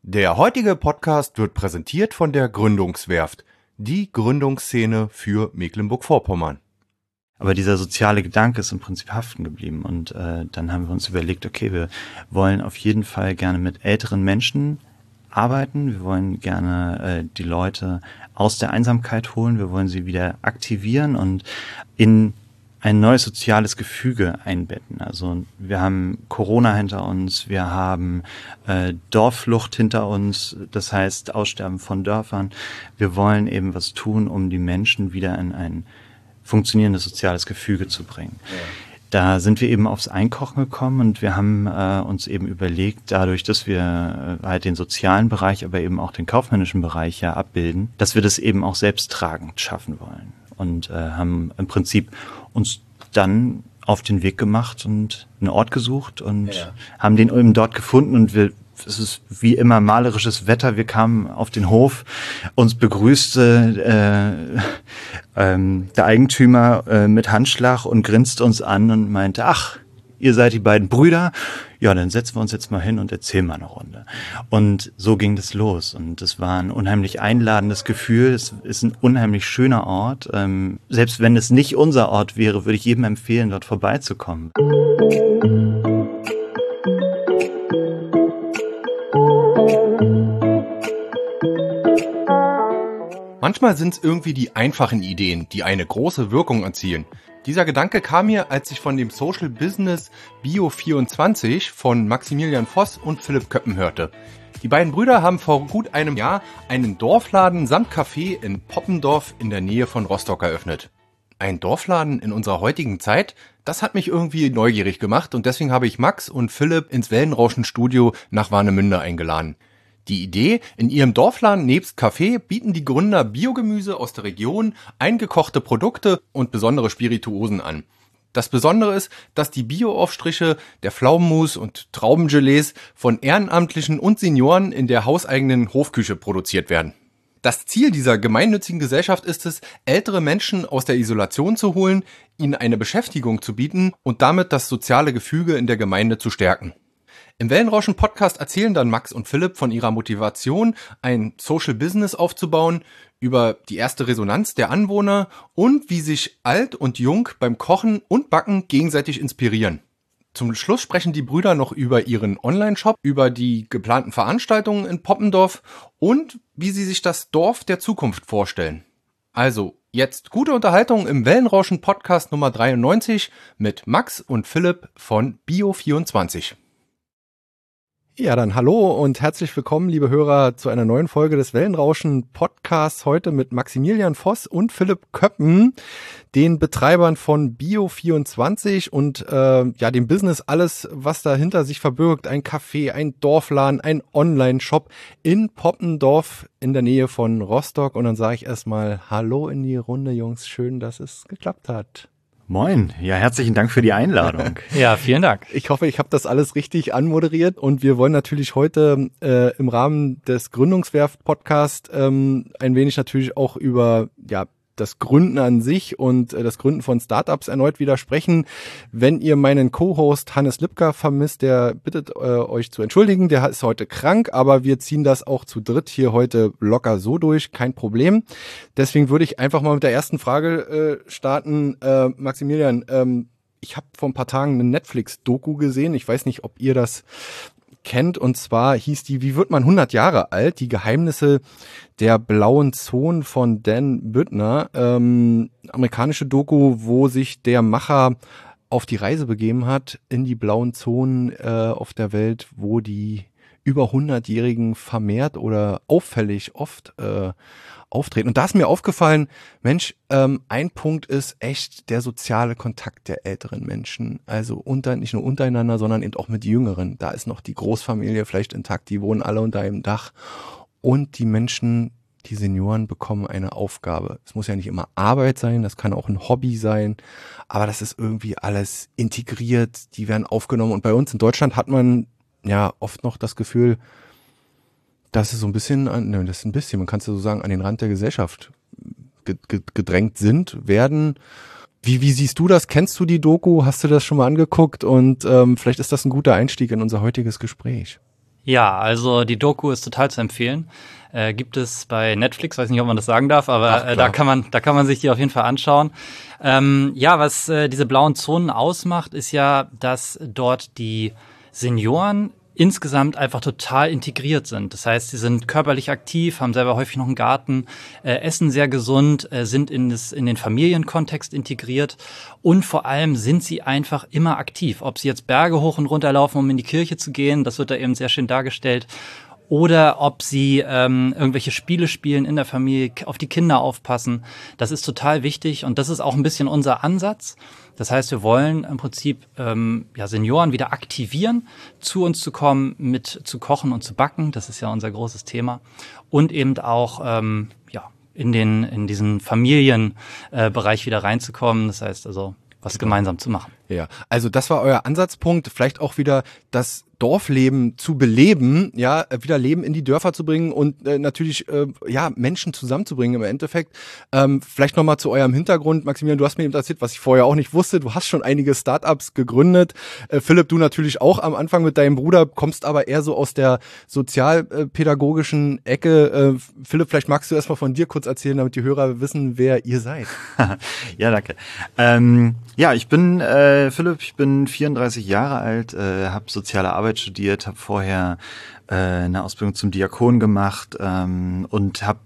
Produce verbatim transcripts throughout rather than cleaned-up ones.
Der heutige Podcast wird präsentiert von der Gründungswerft, die Gründungsszene für Mecklenburg-Vorpommern. Aber dieser soziale Gedanke ist im Prinzip haften geblieben und äh, dann haben wir uns überlegt, okay, wir wollen auf jeden Fall gerne mit älteren Menschen arbeiten, wir wollen gerne äh, die Leute aus der Einsamkeit holen, wir wollen sie wieder aktivieren und in ein neues soziales Gefüge einbetten. Also wir haben Corona hinter uns, wir haben äh, Dorfflucht hinter uns, das heißt Aussterben von Dörfern. Wir wollen eben was tun, um die Menschen wieder in ein funktionierendes soziales Gefüge zu bringen. Ja. Da sind wir eben aufs Einkochen gekommen und wir haben äh, uns eben überlegt, dadurch, dass wir äh, halt den sozialen Bereich, aber eben auch den kaufmännischen Bereich ja abbilden, dass wir das eben auch selbsttragend schaffen wollen. Und äh, haben im Prinzip uns dann auf den Weg gemacht und einen Ort gesucht und ja. haben den eben dort gefunden und wir, es ist wie immer malerisches Wetter, wir kamen auf den Hof, uns begrüßte äh, ähm, der Eigentümer äh, mit Handschlag und grinste uns an und meinte, ach, ihr seid die beiden Brüder, ja, dann setzen wir uns jetzt mal hin und erzählen mal eine Runde. Und so ging das los und es war ein unheimlich einladendes Gefühl, es ist ein unheimlich schöner Ort. Ähm, selbst wenn es nicht unser Ort wäre, würde ich jedem empfehlen, dort vorbeizukommen. Manchmal sind es irgendwie die einfachen Ideen, die eine große Wirkung erzielen. Dieser Gedanke kam mir, als ich von dem Social Business Bio vierundzwanzig von Maximilian Voss und Philipp Köppen hörte. Die beiden Brüder haben vor gut einem Jahr einen Dorfladen samt Café in Poppendorf in der Nähe von Rostock eröffnet. Ein Dorfladen in unserer heutigen Zeit, das hat mich irgendwie neugierig gemacht und deswegen habe ich Max und Philipp ins Wellenrauschen-Studio nach Warnemünde eingeladen. Die Idee, in ihrem Dorfladen nebst Kaffee bieten die Gründer Biogemüse aus der Region, eingekochte Produkte und besondere Spirituosen an. Das Besondere ist, dass die Bio-Aufstriche der Pflaumenmus und Traubengelees von Ehrenamtlichen und Senioren in der hauseigenen Hofküche produziert werden. Das Ziel dieser gemeinnützigen Gesellschaft ist es, ältere Menschen aus der Isolation zu holen, ihnen eine Beschäftigung zu bieten und damit das soziale Gefüge in der Gemeinde zu stärken. Im Wellenrauschen-Podcast erzählen dann Max und Philipp von ihrer Motivation, ein Social Business aufzubauen, über die erste Resonanz der Anwohner und wie sich alt und jung beim Kochen und Backen gegenseitig inspirieren. Zum Schluss sprechen die Brüder noch über ihren Online-Shop, über die geplanten Veranstaltungen in Poppendorf und wie sie sich das Dorf der Zukunft vorstellen. Also, jetzt gute Unterhaltung im Wellenrauschen-Podcast Nummer dreiundneunzig mit Max und Philipp von Bio vierundzwanzig. Ja, dann hallo und herzlich willkommen, liebe Hörer, zu einer neuen Folge des Wellenrauschen-Podcasts. Heute mit Maximilian Voss und Philipp Köppen, den Betreibern von Bio vierundzwanzig und äh, ja dem Business, alles, was dahinter sich verbirgt. Ein Café, ein Dorfladen, ein Online-Shop in Poppendorf in der Nähe von Rostock. Und dann sage ich erstmal Hallo in die Runde, Jungs. Schön, dass es geklappt hat. Moin, ja, herzlichen Dank für die Einladung. Ja, vielen Dank. Ich hoffe, ich habe das alles richtig anmoderiert und wir wollen natürlich heute äh, im Rahmen des Gründungswerft-Podcasts ähm, ein wenig natürlich auch über ja das Gründen an sich und äh, das Gründen von Startups erneut wieder sprechen. Wenn ihr meinen Co-Host Hannes Lipka vermisst, der bittet äh, euch zu entschuldigen, der ist heute krank, aber wir ziehen das auch zu dritt hier heute locker so durch, kein Problem. Deswegen würde ich einfach mal mit der ersten Frage äh, starten. Äh, Maximilian, ähm, ich habe vor ein paar Tagen eine Netflix-Doku gesehen, ich weiß nicht, ob ihr das kennt, und zwar hieß die Wie wird man hundert Jahre alt? Die Geheimnisse der blauen Zonen von Dan Büttner, ähm, amerikanische Doku, wo sich der Macher auf die Reise begeben hat in die blauen Zonen äh, auf der Welt, wo die über hundertjährigen vermehrt oder auffällig oft äh, auftreten. Und da ist mir aufgefallen, Mensch, ähm, ein Punkt ist echt der soziale Kontakt der älteren Menschen. Also unter, nicht nur untereinander, sondern eben auch mit Jüngeren. Da ist noch die Großfamilie vielleicht intakt, die wohnen alle unter einem Dach. Und die Menschen, die Senioren, bekommen eine Aufgabe. Es muss ja nicht immer Arbeit sein, das kann auch ein Hobby sein, aber das ist irgendwie alles integriert, die werden aufgenommen. Und bei uns in Deutschland hat man ja oft noch das Gefühl, dass es so ein bisschen, an, ne, das ist ein bisschen, man kann es ja so sagen, an den Rand der Gesellschaft gedrängt sind, werden. Wie, wie siehst du das? Kennst du die Doku? Hast du das schon mal angeguckt? Und ähm, vielleicht ist das ein guter Einstieg in unser heutiges Gespräch. Ja, also die Doku ist total zu empfehlen. Äh, gibt es bei Netflix, weiß nicht, ob man das sagen darf, aber Ach, äh, da kann man, da kann man sich die auf jeden Fall anschauen. Ähm, ja, was äh, diese blauen Zonen ausmacht, ist ja, dass dort die Senioren insgesamt einfach total integriert sind. Das heißt, sie sind körperlich aktiv, haben selber häufig noch einen Garten, äh, essen sehr gesund, äh, sind in, das, in den Familienkontext integriert und vor allem sind sie einfach immer aktiv. Ob sie jetzt Berge hoch und runter laufen, um in die Kirche zu gehen, das wird da eben sehr schön dargestellt. Oder ob sie ähm, irgendwelche Spiele spielen in der Familie, auf die Kinder aufpassen. Das ist total wichtig und das ist auch ein bisschen unser Ansatz. Das heißt, wir wollen im Prinzip ähm, ja, Senioren wieder aktivieren, zu uns zu kommen, mit zu kochen und zu backen. Das ist ja unser großes Thema. Und eben auch ähm, ja, in, den, in diesen Familienbereich äh, wieder reinzukommen. Das heißt also, was gemeinsam zu machen. Ja, also das war euer Ansatzpunkt, vielleicht auch wieder das Dorfleben zu beleben, ja, wieder Leben in die Dörfer zu bringen und äh, natürlich äh, ja Menschen zusammenzubringen im Endeffekt. Ähm, vielleicht nochmal zu eurem Hintergrund, Maximilian, du hast mir eben erzählt, was ich vorher auch nicht wusste, du hast schon einige Startups gegründet. Äh, Philipp, du natürlich auch am Anfang mit deinem Bruder, kommst aber eher so aus der sozialpädagogischen Ecke. Äh, Philipp, vielleicht magst du erstmal von dir kurz erzählen, damit die Hörer wissen, wer ihr seid. Ja, danke. Ähm, ja, ich bin äh, Philipp, ich bin vierunddreißig Jahre alt, äh, habe soziale Arbeit studiert, habe vorher äh, eine Ausbildung zum Diakon gemacht ähm, und habe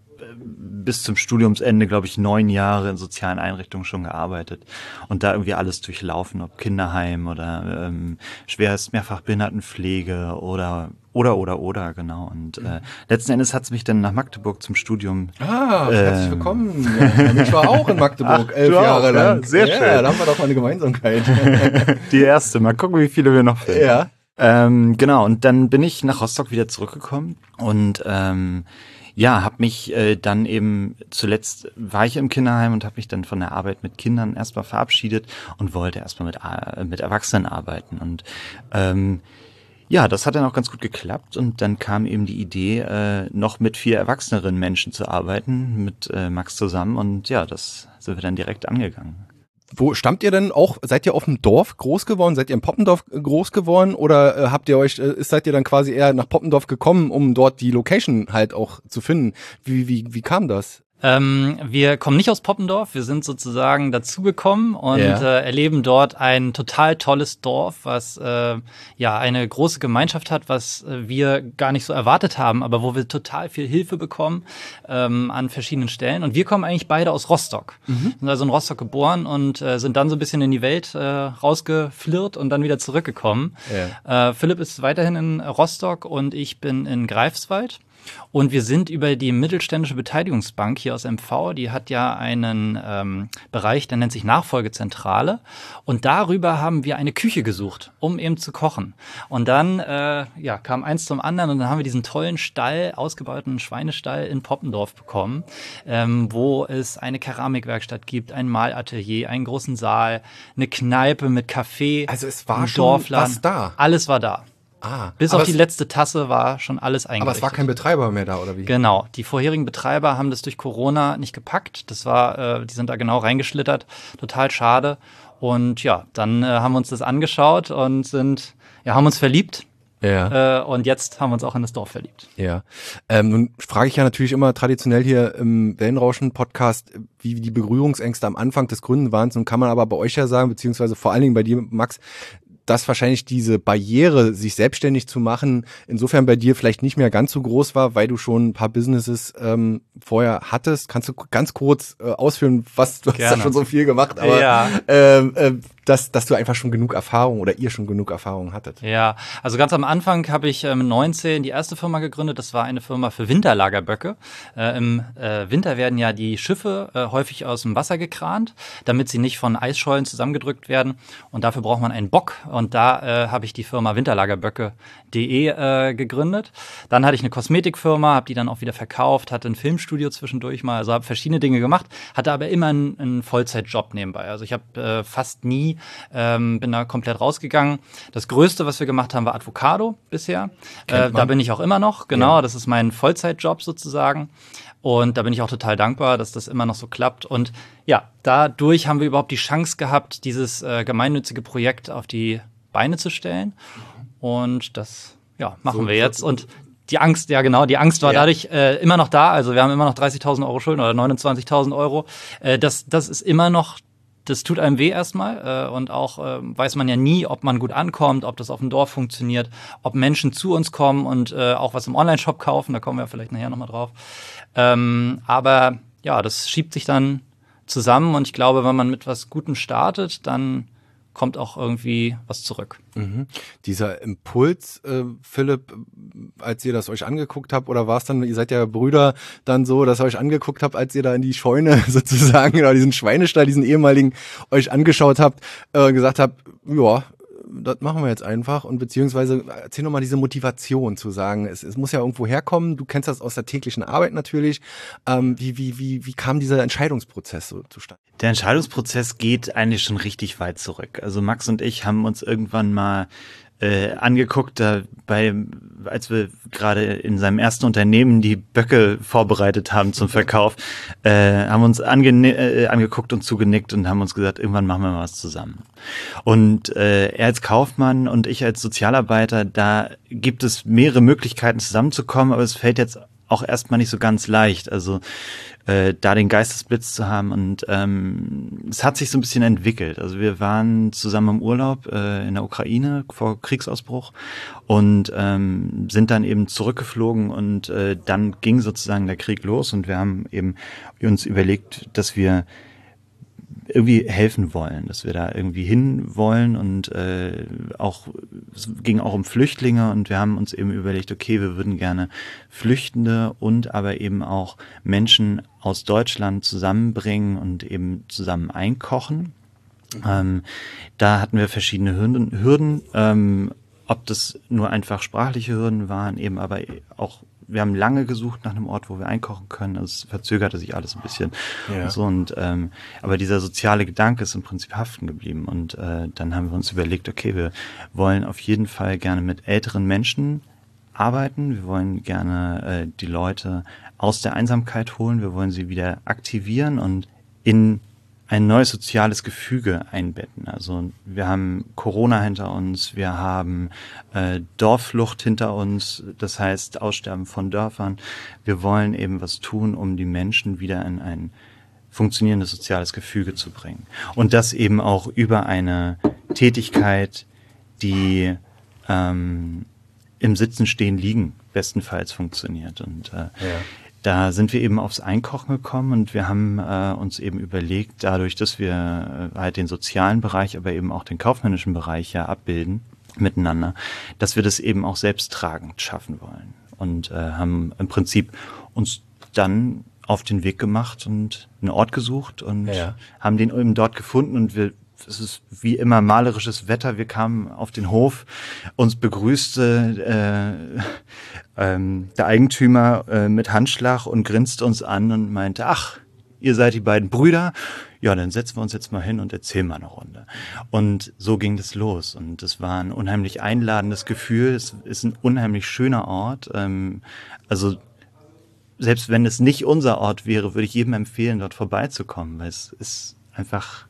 bis zum Studiumsende, glaube ich, neun Jahre in sozialen Einrichtungen schon gearbeitet und da irgendwie alles durchlaufen, ob Kinderheim oder ähm, schweres Mehrfachbehindertenpflege oder oder oder oder genau. Und äh, letzten Endes hat es mich dann nach Magdeburg zum Studium. Ah, äh, herzlich willkommen. Ja, ich war auch in Magdeburg Ach, elf Jahre auch, lang. Ja, sehr ja, schön. Da haben wir doch mal eine Gemeinsamkeit. Die erste. Mal gucken, wie viele wir noch finden. Ja. Ähm, genau. Und dann bin ich nach Rostock wieder zurückgekommen und ähm, ja, habe mich äh, dann eben zuletzt war ich im Kinderheim und habe mich dann von der Arbeit mit Kindern erstmal verabschiedet und wollte erstmal mit äh, mit Erwachsenen arbeiten und ähm, ja, das hat dann auch ganz gut geklappt und dann kam eben die Idee, äh, noch mit vier erwachseneren Menschen zu arbeiten, mit äh, Max zusammen und ja, das sind wir dann direkt angegangen. Wo stammt ihr denn auch? Seid ihr auf dem Dorf groß geworden? Seid ihr in Poppendorf groß geworden? Oder äh, habt ihr euch, äh, seid ihr dann quasi eher nach Poppendorf gekommen, um dort die Location halt auch zu finden? Wie, wie, wie kam das? Ähm, wir kommen nicht aus Poppendorf, wir sind sozusagen dazugekommen und Ja. äh, erleben dort ein total tolles Dorf, was äh, ja eine große Gemeinschaft hat, was äh, wir gar nicht so erwartet haben, aber wo wir total viel Hilfe bekommen ähm, an verschiedenen Stellen. Und wir kommen eigentlich beide aus Rostock, mhm. sind also in Rostock geboren und äh, sind dann so ein bisschen in die Welt äh, rausgeflirrt und dann wieder zurückgekommen. Ja. Äh, Philipp ist weiterhin in Rostock und ich bin in Greifswald. Und wir sind über die Mittelständische Beteiligungsbank hier aus M V, die hat ja einen ähm, Bereich, der nennt sich Nachfolgezentrale. Und darüber haben wir eine Küche gesucht, um eben zu kochen. Und dann äh, ja, kam eins zum anderen und dann haben wir diesen tollen Stall, ausgebauten Schweinestall in Poppendorf bekommen, ähm, wo es eine Keramikwerkstatt gibt, ein Malatelier, einen großen Saal, eine Kneipe mit Café. Also es war schon was da. Alles war da. Ah, Bis auf die letzte Tasse war schon alles eingerichtet. Aber es war kein Betreiber mehr da, oder wie? Genau. Die vorherigen Betreiber haben das durch Corona nicht gepackt. Das war, äh, die sind da genau reingeschlittert. Total schade. Und ja, dann äh, haben wir uns das angeschaut und sind, ja, haben uns verliebt. Ja. Äh, und jetzt haben wir uns auch in das Dorf verliebt. Ja. Ähm, nun frage ich ja natürlich immer traditionell hier im Wellenrauschen-Podcast, wie die Berührungsängste am Anfang des Gründen waren. Nun kann man aber bei euch ja sagen, beziehungsweise vor allen Dingen bei dir, Max, dass wahrscheinlich diese Barriere, sich selbstständig zu machen, insofern bei dir vielleicht nicht mehr ganz so groß war, weil du schon ein paar Businesses ähm, vorher hattest. Kannst du ganz kurz äh, ausführen, was du Gerne. hast ja schon so viel gemacht, aber ja. ähm, äh, dass, dass du einfach schon genug Erfahrung oder ihr schon genug Erfahrung hattet. Ja, also ganz am Anfang habe ich äh, mit neunzehn die erste Firma gegründet. Das war eine Firma für Winterlagerböcke. Äh, Im äh, Winter werden ja die Schiffe äh, häufig aus dem Wasser gekrant, damit sie nicht von Eisschollen zusammengedrückt werden. Und dafür braucht man einen Bock. Und da äh, habe ich die Firma winterlagerböcke punkt de äh, gegründet. Dann hatte ich eine Kosmetikfirma, habe die dann auch wieder verkauft, hatte ein Filmstudio zwischendurch mal, also habe verschiedene Dinge gemacht, hatte aber immer einen, einen Vollzeitjob nebenbei. Also ich habe äh, fast nie, ähm, bin da komplett rausgegangen. Das Größte, was wir gemacht haben, war Advocado bisher. Äh, da bin ich auch immer noch, genau, ja. Das ist mein Vollzeitjob sozusagen. Und da bin ich auch total dankbar, dass das immer noch so klappt. Und ja, dadurch haben wir überhaupt die Chance gehabt, dieses äh, gemeinnützige Projekt auf die Beine zu stellen. Und das ja, machen So, wir jetzt. so- Und die Angst, ja genau, die Angst war Ja. dadurch äh, immer noch da. Also wir haben immer noch dreißigtausend Euro Schulden oder neunundzwanzigtausend Euro. Äh, das, das ist immer noch, das tut einem weh erstmal. Äh, und auch äh, weiß man ja nie, ob man gut ankommt, ob das auf dem Dorf funktioniert, ob Menschen zu uns kommen und äh, auch was im Online-Shop kaufen. Da kommen wir vielleicht nachher nochmal drauf. Ähm, aber ja, das schiebt sich dann zusammen. Und ich glaube, wenn man mit was Gutem startet, dann kommt auch irgendwie was zurück. Mhm. Dieser Impuls, äh, Philipp, als ihr das euch angeguckt habt, oder war es dann, ihr seid ja Brüder, dann so, dass ihr euch angeguckt habt, als ihr da in die Scheune sozusagen, oder diesen Schweinestall, diesen ehemaligen, euch angeschaut habt, äh, gesagt habt, ja, das machen wir jetzt einfach, und beziehungsweise erzähl nochmal diese Motivation zu sagen, es, es muss ja irgendwo herkommen, du kennst das aus der täglichen Arbeit natürlich, ähm, wie, wie, wie, wie kam dieser Entscheidungsprozess so zustande? Der Entscheidungsprozess geht eigentlich schon richtig weit zurück. Also Max und ich haben uns irgendwann mal äh, angeguckt, da bei, als wir gerade in seinem ersten Unternehmen die Böcke vorbereitet haben zum Verkauf, äh, haben uns ange äh, angeguckt und zugenickt und haben uns gesagt, irgendwann machen wir mal was zusammen. Und äh, er als Kaufmann und ich als Sozialarbeiter, da gibt es mehrere Möglichkeiten zusammenzukommen, aber es fällt jetzt auch erstmal nicht so ganz leicht. Also äh, da den Geistesblitz zu haben, und ähm, es hat sich so ein bisschen entwickelt. Also wir waren zusammen im Urlaub äh, in der Ukraine vor Kriegsausbruch und ähm, sind dann eben zurückgeflogen, und äh, dann ging sozusagen der Krieg los, und wir haben eben uns überlegt, dass wir irgendwie helfen wollen, dass wir da irgendwie hin wollen, und äh, auch es ging auch um Flüchtlinge, und wir haben uns eben überlegt, okay, wir würden gerne Flüchtende und aber eben auch Menschen aus Deutschland zusammenbringen und eben zusammen einkochen. Mhm. Ähm, da hatten wir verschiedene Hürden, Hürden ähm, ob das nur einfach sprachliche Hürden waren, eben aber auch, wir haben lange gesucht nach einem Ort, wo wir einkochen können. Also es verzögerte sich alles ein bisschen. Ja. Und so, und ähm, aber dieser soziale Gedanke ist im Prinzip haften geblieben. Und äh, dann haben wir uns überlegt, okay, wir wollen auf jeden Fall gerne mit älteren Menschen arbeiten. Wir wollen gerne äh, die Leute aus der Einsamkeit holen. Wir wollen sie wieder aktivieren und in ein neues soziales Gefüge einbetten. Also wir haben Corona hinter uns, wir haben äh, Dorfflucht hinter uns, das heißt Aussterben von Dörfern. Wir wollen eben was tun, um die Menschen wieder in ein funktionierendes soziales Gefüge zu bringen. Und das eben auch über eine Tätigkeit, die ähm, im Sitzen, Stehen, Liegen bestenfalls funktioniert. Und äh, ja. Da sind wir eben aufs Einkochen gekommen, und wir haben äh, uns eben überlegt, dadurch, dass wir äh, halt den sozialen Bereich, aber eben auch den kaufmännischen Bereich ja abbilden miteinander, dass wir das eben auch selbsttragend schaffen wollen. Und äh, haben im Prinzip uns dann auf den Weg gemacht und einen Ort gesucht und ja. haben den eben dort gefunden, und wir es ist wie immer malerisches Wetter. Wir kamen auf den Hof, uns begrüßte äh, ähm, der Eigentümer äh, mit Handschlag und grinste uns an und meinte, ach, ihr seid die beiden Brüder? Ja, dann setzen wir uns jetzt mal hin und erzählen mal eine Runde. Und so ging das los, und es war ein unheimlich einladendes Gefühl. Es ist ein unheimlich schöner Ort. Ähm, also selbst wenn es nicht unser Ort wäre, würde ich jedem empfehlen, dort vorbeizukommen, weil es ist einfach...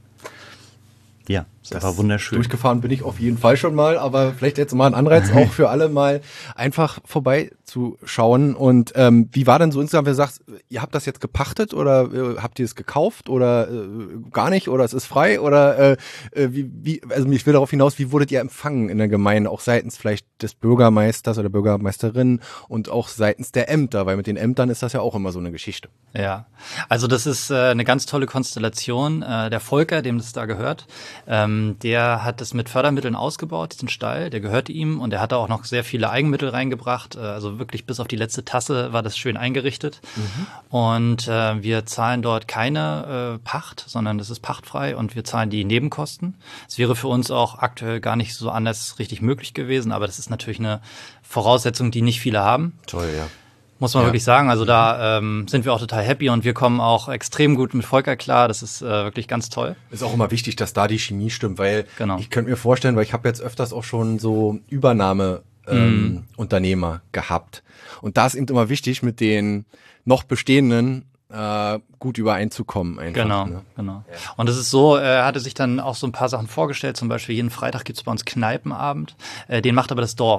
Ja, das war wunderschön. Durchgefahren bin ich auf jeden Fall schon mal, aber vielleicht jetzt mal ein Anreiz auch für alle, mal einfach vorbeizuschauen. Und ähm, wie war denn so insgesamt, wenn du sagst, ihr habt das jetzt gepachtet, oder äh, habt ihr es gekauft, oder äh, gar nicht, oder es ist frei, oder äh, wie, wie, also ich will darauf hinaus, wie wurdet ihr empfangen in der Gemeinde, auch seitens vielleicht des Bürgermeisters oder Bürgermeisterin und auch seitens der Ämter, weil mit den Ämtern ist das ja auch immer so eine Geschichte. Ja, also das ist äh, eine ganz tolle Konstellation. Äh, der Volker, dem das da gehört, ähm, der hat es mit Fördermitteln ausgebaut, diesen Stall, der gehörte ihm, und er hat da auch noch sehr viele Eigenmittel reingebracht, äh, also wirklich bis auf die letzte Tasse war das schön eingerichtet. Mhm. Und äh, wir zahlen dort keine äh, Pacht, sondern das ist pachtfrei, und wir zahlen die Nebenkosten. Es wäre für uns auch aktuell gar nicht so anders richtig möglich gewesen, aber das ist natürlich eine Voraussetzung, die nicht viele haben. Toll, ja. Muss man ja. wirklich sagen. Also da ähm, sind wir auch total happy, und wir kommen auch extrem gut mit Volker klar. Das ist äh, wirklich ganz toll. Ist auch immer wichtig, dass da die Chemie stimmt, weil genau. ich könnte mir vorstellen, weil ich habe jetzt öfters auch schon so Übernahme ähm, mm. Unternehmer gehabt. Und da ist eben immer wichtig, mit den noch bestehenden äh, gut übereinzukommen einfach. Genau, ne? genau. Ja. Und es ist so, er hatte sich dann auch so ein paar Sachen vorgestellt, zum Beispiel jeden Freitag gibt es bei uns Kneipenabend, äh, den macht aber das Dorf.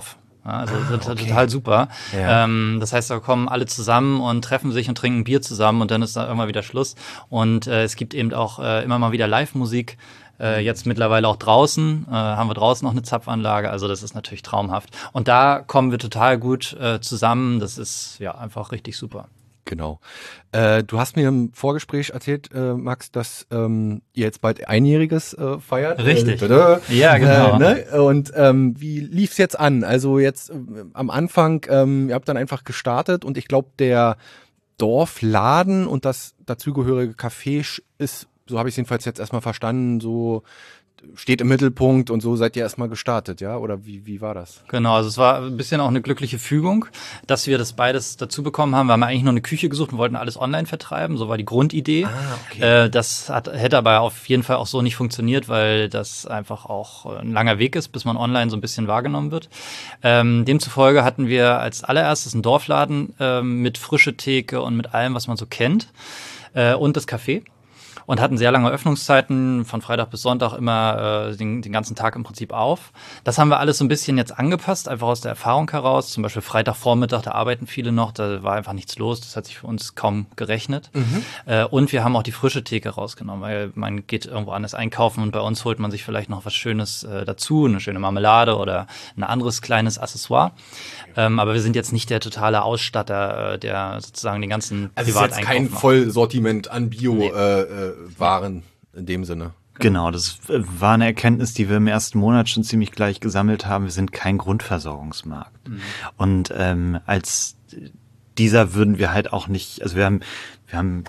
Ja, also ah, das ist okay. total super. Ja. Ähm, das heißt, da kommen alle zusammen und treffen sich und trinken Bier zusammen und dann ist da irgendwann wieder Schluss. Und äh, es gibt eben auch äh, immer mal wieder Live-Musik. Äh, jetzt mittlerweile auch draußen, äh, haben wir draußen noch eine Zapfanlage, also das ist natürlich traumhaft. Und da kommen wir total gut äh, zusammen, das ist ja einfach richtig super. Genau. Äh, du hast mir im Vorgespräch erzählt, äh, Max, dass ähm, ihr jetzt bald Einjähriges äh, feiert. Richtig. Äh, tada. Ja, genau. Äh, ne? Und ähm, wie lief's jetzt an? Also jetzt äh, am Anfang, ähm, ihr habt dann einfach gestartet und ich glaube, der Dorfladen und das dazugehörige Café ist, so habe ich es jedenfalls jetzt erstmal verstanden, so steht im Mittelpunkt und so seid ihr erstmal gestartet, ja? Oder wie, wie war das? Genau, also es war ein bisschen auch eine glückliche Fügung, dass wir das beides dazu bekommen haben. Wir haben eigentlich nur eine Küche gesucht und wollten alles online vertreiben, so war die Grundidee. Ah, okay. Äh, das hat, hätte aber auf jeden Fall auch so nicht funktioniert, weil das einfach auch ein langer Weg ist, bis man online so ein bisschen wahrgenommen wird. Ähm, demzufolge hatten wir als allererstes einen Dorfladen äh, mit frische Theke und mit allem, was man so kennt, äh, und das Café. Und hatten sehr lange Öffnungszeiten, von Freitag bis Sonntag immer äh, den, den ganzen Tag im Prinzip auf. Das haben wir alles so ein bisschen jetzt angepasst, einfach aus der Erfahrung heraus. Zum Beispiel Freitagvormittag, da arbeiten viele noch, da war einfach nichts los. Das hat sich für uns kaum gerechnet. Mhm. Äh, und wir haben auch die frische Theke rausgenommen, weil man geht irgendwo anders einkaufen und bei uns holt man sich vielleicht noch was Schönes äh, dazu, eine schöne Marmelade oder ein anderes kleines Accessoire. Ähm, aber wir sind jetzt nicht der totale Ausstatter, äh, der sozusagen den ganzen Also Privateinkauf es ist jetzt kein macht. Vollsortiment an Bio Nee. äh, äh, Waren in dem Sinne. Genau, das war eine Erkenntnis, die wir im ersten Monat schon ziemlich gleich gesammelt haben. Wir sind kein Grundversorgungsmarkt. Mhm. Und ähm, als dieser würden wir halt auch nicht, also wir haben, wir haben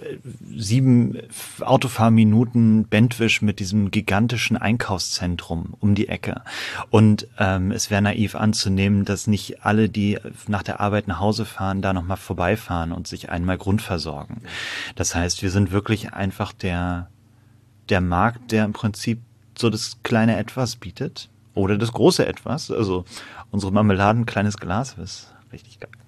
sieben Autofahrminuten Bentwisch mit diesem gigantischen Einkaufszentrum um die Ecke. Und ähm, es wäre naiv anzunehmen, dass nicht alle, die nach der Arbeit nach Hause fahren, da nochmal vorbeifahren und sich einmal grundversorgen. Das heißt, wir sind wirklich einfach der, der Markt, der im Prinzip so das kleine Etwas bietet oder das große Etwas. Also unsere Marmeladen, kleines Glas, ist richtig geil.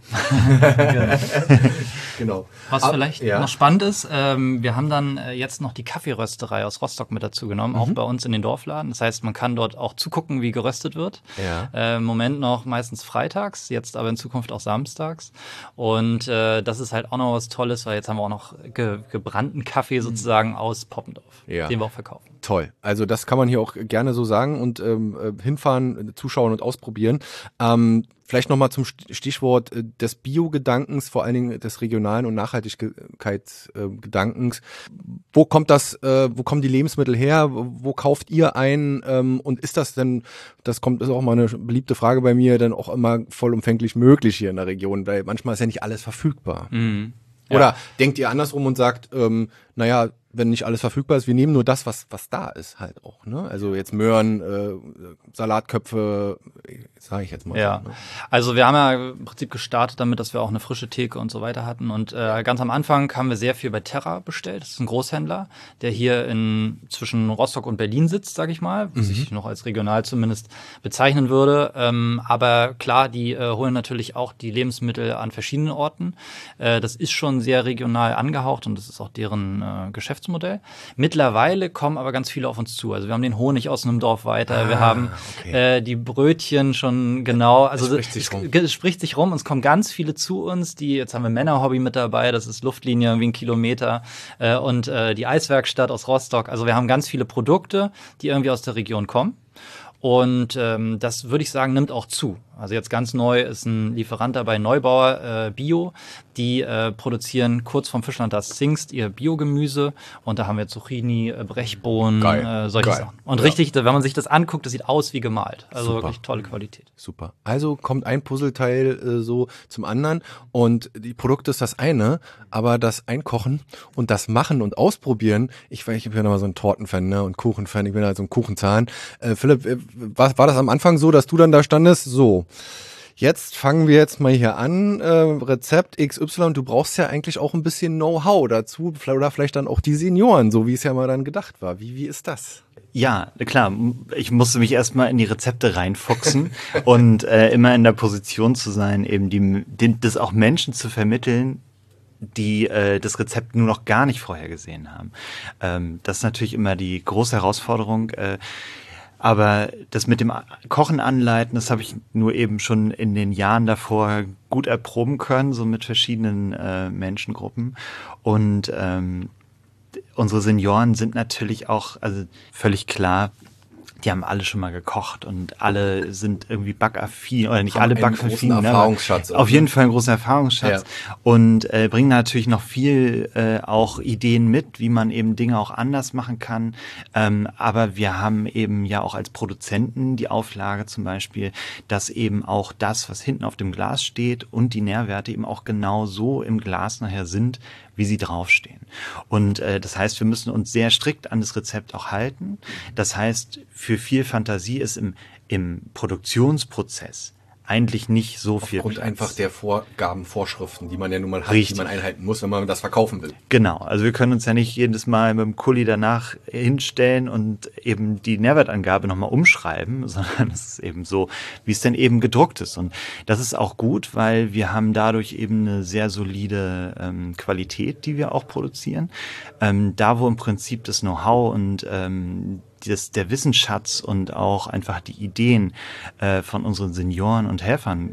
Genau. Was Ab, vielleicht ja. noch spannend ist, ähm, wir haben dann äh, jetzt noch die Kaffeerösterei aus Rostock mit dazu genommen, mhm. auch bei uns in den Dorfladen. Das heißt, man kann dort auch zugucken, wie geröstet wird. Ja. Äh, Im Moment noch meistens freitags, jetzt aber in Zukunft auch samstags. Und äh, das ist halt auch noch was Tolles, weil jetzt haben wir auch noch ge gebrannten Kaffee sozusagen aus Poppendorf, ja. den wir auch verkaufen. Toll. Also das kann man hier auch gerne so sagen und ähm, hinfahren, zuschauen und ausprobieren. Ähm, vielleicht nochmal zum Stichwort des Bio-Gedankens, vor allen Dingen des regionalen und Nachhaltigkeitsgedankens. Wo kommt das, äh, wo kommen die Lebensmittel her? Wo kauft ihr ein? Ähm, und ist das denn, das kommt, ist auch mal eine beliebte Frage bei mir, dann auch immer vollumfänglich möglich hier in der Region? Weil manchmal ist ja nicht alles verfügbar. Mhm. Oder Ja. denkt ihr andersrum und sagt, ähm, naja, wenn nicht alles verfügbar ist, wir nehmen nur das, was was da ist halt auch. Ne? Also jetzt Möhren, äh, Salatköpfe, sage ich jetzt mal. Ja, so, ne? Also wir haben ja im Prinzip gestartet damit, dass wir auch eine frische Theke und so weiter hatten. Und äh, ganz am Anfang haben wir sehr viel bei Terra bestellt. Das ist ein Großhändler, der hier in zwischen Rostock und Berlin sitzt, sage ich mal, was mhm. ich noch als regional zumindest bezeichnen würde. Ähm, aber klar, die äh, holen natürlich auch die Lebensmittel an verschiedenen Orten. Äh, das ist schon sehr regional angehaucht und das ist auch deren äh, Geschäftsmodell. Mittlerweile kommen aber ganz viele auf uns zu. Also wir haben den Honig aus einem Dorf weiter, Ah, wir haben okay. äh, die Brötchen schon genau. Also es spricht sich es, rum. es spricht sich rum. Es kommen ganz viele zu uns. Die jetzt haben wir Männerhobby mit dabei. Das ist Luftlinie wie ein Kilometer äh, und äh, die Eiswerkstatt aus Rostock. Also wir haben ganz viele Produkte, die irgendwie aus der Region kommen. Und ähm, das würde ich sagen, nimmt auch zu. Also jetzt ganz neu ist ein Lieferant dabei, Neubauer äh, Bio. Die äh, produzieren kurz vom Fischland das Zingst ihr Biogemüse. Und da haben wir Zucchini, äh, Brechbohnen, Geil. äh, solche Geil. Sachen. Und Ja. richtig, wenn man sich das anguckt, das sieht aus wie gemalt. Also Super. wirklich tolle Qualität. Super. Also kommt ein Puzzleteil äh, so zum anderen und die Produkte ist das eine, aber das Einkochen und das Machen und Ausprobieren, ich, ich bin ja nochmal so ein Tortenfan, ne, und Kuchenfan, ich bin halt so ein Kuchenzahn. Äh, Philipp, äh, war, war das am Anfang so, dass du dann da standest? So, jetzt fangen wir jetzt mal hier an, äh, Rezept X Y, du brauchst ja eigentlich auch ein bisschen Know-how dazu oder vielleicht dann auch die Senioren, so wie es ja mal dann gedacht war. Wie, wie ist das? Ja, klar. Ich musste mich erstmal in die Rezepte reinfuchsen und äh, immer in der Position zu sein, eben die, die, das auch Menschen zu vermitteln, die äh, das Rezept nur noch gar nicht vorher gesehen haben. Ähm, das ist natürlich immer die große Herausforderung. Äh, Aber das mit dem Kochen anleiten, das habe ich nur eben schon in den Jahren davor gut erproben können, so mit verschiedenen äh, Menschengruppen. Und ähm, unsere Senioren sind natürlich auch, also völlig klar, die haben alle schon mal gekocht und alle sind irgendwie backaffin, oder nicht haben alle einen backaffin. großen Ne, Erfahrungsschatz. Auf jeden Fall einen großen Erfahrungsschatz. Ja. Und äh, bringen natürlich noch viel äh, auch Ideen mit, wie man eben Dinge auch anders machen kann. Ähm, aber wir haben eben ja auch als Produzenten die Auflage zum Beispiel, dass eben auch das, was hinten auf dem Glas steht und die Nährwerte eben auch genau so im Glas nachher sind, wie sie draufstehen. Und äh, das heißt, wir müssen uns sehr strikt an das Rezept auch halten. Das heißt, für viel Fantasie ist im, im Produktionsprozess eigentlich nicht so viel Aufgrund Platz. einfach der Vorgaben, Vorschriften, die man ja nun mal hat, Richtig. die man einhalten muss, wenn man das verkaufen will. Genau, also wir können uns ja nicht jedes Mal mit dem Kuli danach hinstellen und eben die Nährwertangabe nochmal umschreiben, sondern es ist eben so, wie es denn eben gedruckt ist. Und das ist auch gut, weil wir haben dadurch eben eine sehr solide ähm, Qualität, die wir auch produzieren. Ähm, da, wo im Prinzip das Know-how und ähm, Das, der Wissensschatz und auch einfach die Ideen äh, von unseren Senioren und Helfern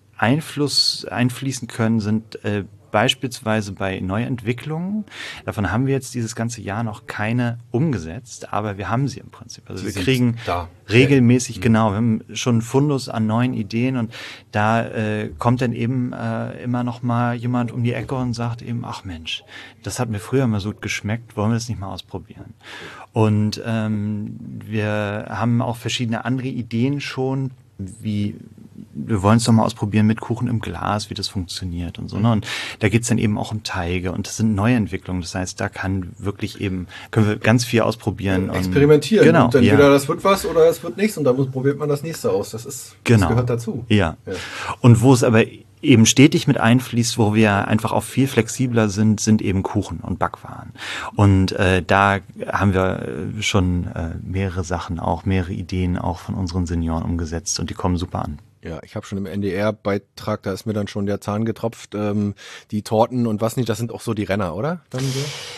Einfluss einfließen können, sind äh, beispielsweise bei Neuentwicklungen. Davon haben wir jetzt dieses ganze Jahr noch keine umgesetzt, aber wir haben sie im Prinzip. Also Die wir sind kriegen da. regelmäßig, genau, wir haben schon einen Fundus an neuen Ideen und da äh, kommt dann eben äh, immer noch mal jemand um die Ecke und sagt eben, ach Mensch, das hat mir früher mal so gut geschmeckt, wollen wir das nicht mal ausprobieren? Und ähm, wir haben auch verschiedene andere Ideen schon, wie wir wollen es doch mal ausprobieren mit Kuchen im Glas, wie das funktioniert und so. Ne? Und da geht's dann eben auch um Teige und das sind Neuentwicklungen. Das heißt, da kann wirklich eben, können wir ganz viel ausprobieren. Und experimentieren. Genau. Und entweder ja. das wird was oder es wird nichts und dann probiert man das nächste aus. Das ist, genau. das gehört dazu. Ja. ja. Und wo es aber eben stetig mit einfließt, wo wir einfach auch viel flexibler sind, sind eben Kuchen und Backwaren. Und äh, da haben wir schon äh, mehrere Sachen, auch mehrere Ideen auch von unseren Senioren umgesetzt und die kommen super an. Ja, ich habe schon im N D R-Beitrag, da ist mir dann schon der Zahn getropft, ähm, die Torten und was nicht, das sind auch so die Renner, oder? Dann so?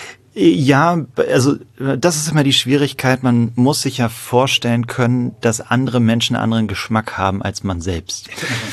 Ja, also das ist immer die Schwierigkeit, man muss sich ja vorstellen können, dass andere Menschen einen anderen Geschmack haben als man selbst.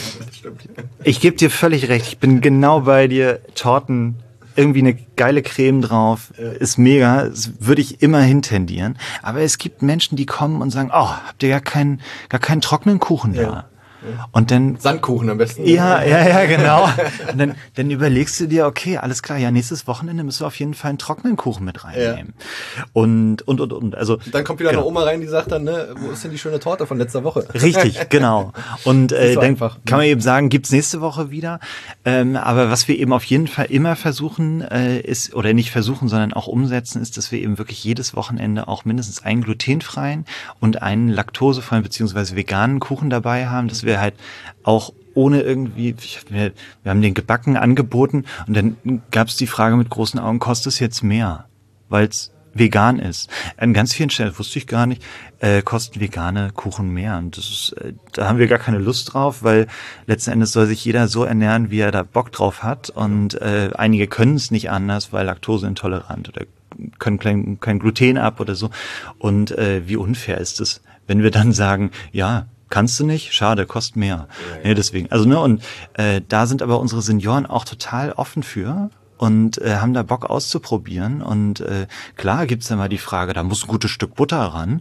Ich gebe dir völlig recht, ich bin genau bei dir, Torten, irgendwie eine geile Creme drauf, ist mega, das würde ich immer hintendieren. Aber es gibt Menschen, die kommen und sagen, oh, habt ihr gar keinen, gar keinen trockenen Kuchen da? Ja. Und dann Sandkuchen am besten. Ja, ja, ja, genau. Und dann, dann überlegst du dir, okay, alles klar, ja, nächstes Wochenende müssen wir auf jeden Fall einen trockenen Kuchen mit reinnehmen. Ja. Und, und, und, und, also. Und dann kommt wieder genau. eine Oma rein, die sagt dann, ne, wo ist denn die schöne Torte von letzter Woche? Richtig, genau. Und äh, so dann einfach. kann man eben sagen, gibt's nächste Woche wieder. Ähm, aber was wir eben auf jeden Fall immer versuchen, äh, ist, oder nicht versuchen, sondern auch umsetzen, ist, dass wir eben wirklich jedes Wochenende auch mindestens einen glutenfreien und einen laktosefreien beziehungsweise veganen Kuchen dabei haben, dass wir halt auch ohne irgendwie, wir, wir haben den gebacken angeboten und dann gab es die Frage mit großen Augen, kostet es jetzt mehr, weil es vegan ist. An ganz vielen Stellen, wusste ich gar nicht, äh, kosten vegane Kuchen mehr und das ist, äh, da haben wir gar keine Lust drauf, weil letzten Endes soll sich jeder so ernähren, wie er da Bock drauf hat und äh, einige können es nicht anders, weil laktoseintolerant oder können kein, kein Gluten ab oder so und äh, wie unfair ist es, wenn wir dann sagen, ja, kannst du nicht? Schade, kostet mehr. Ja, ja. Nee, deswegen. Also, ne, und äh, da sind aber unsere Senioren auch total offen für und äh, haben da Bock auszuprobieren. Und äh, klar gibt's dann mal die Frage, da muss ein gutes Stück Butter ran.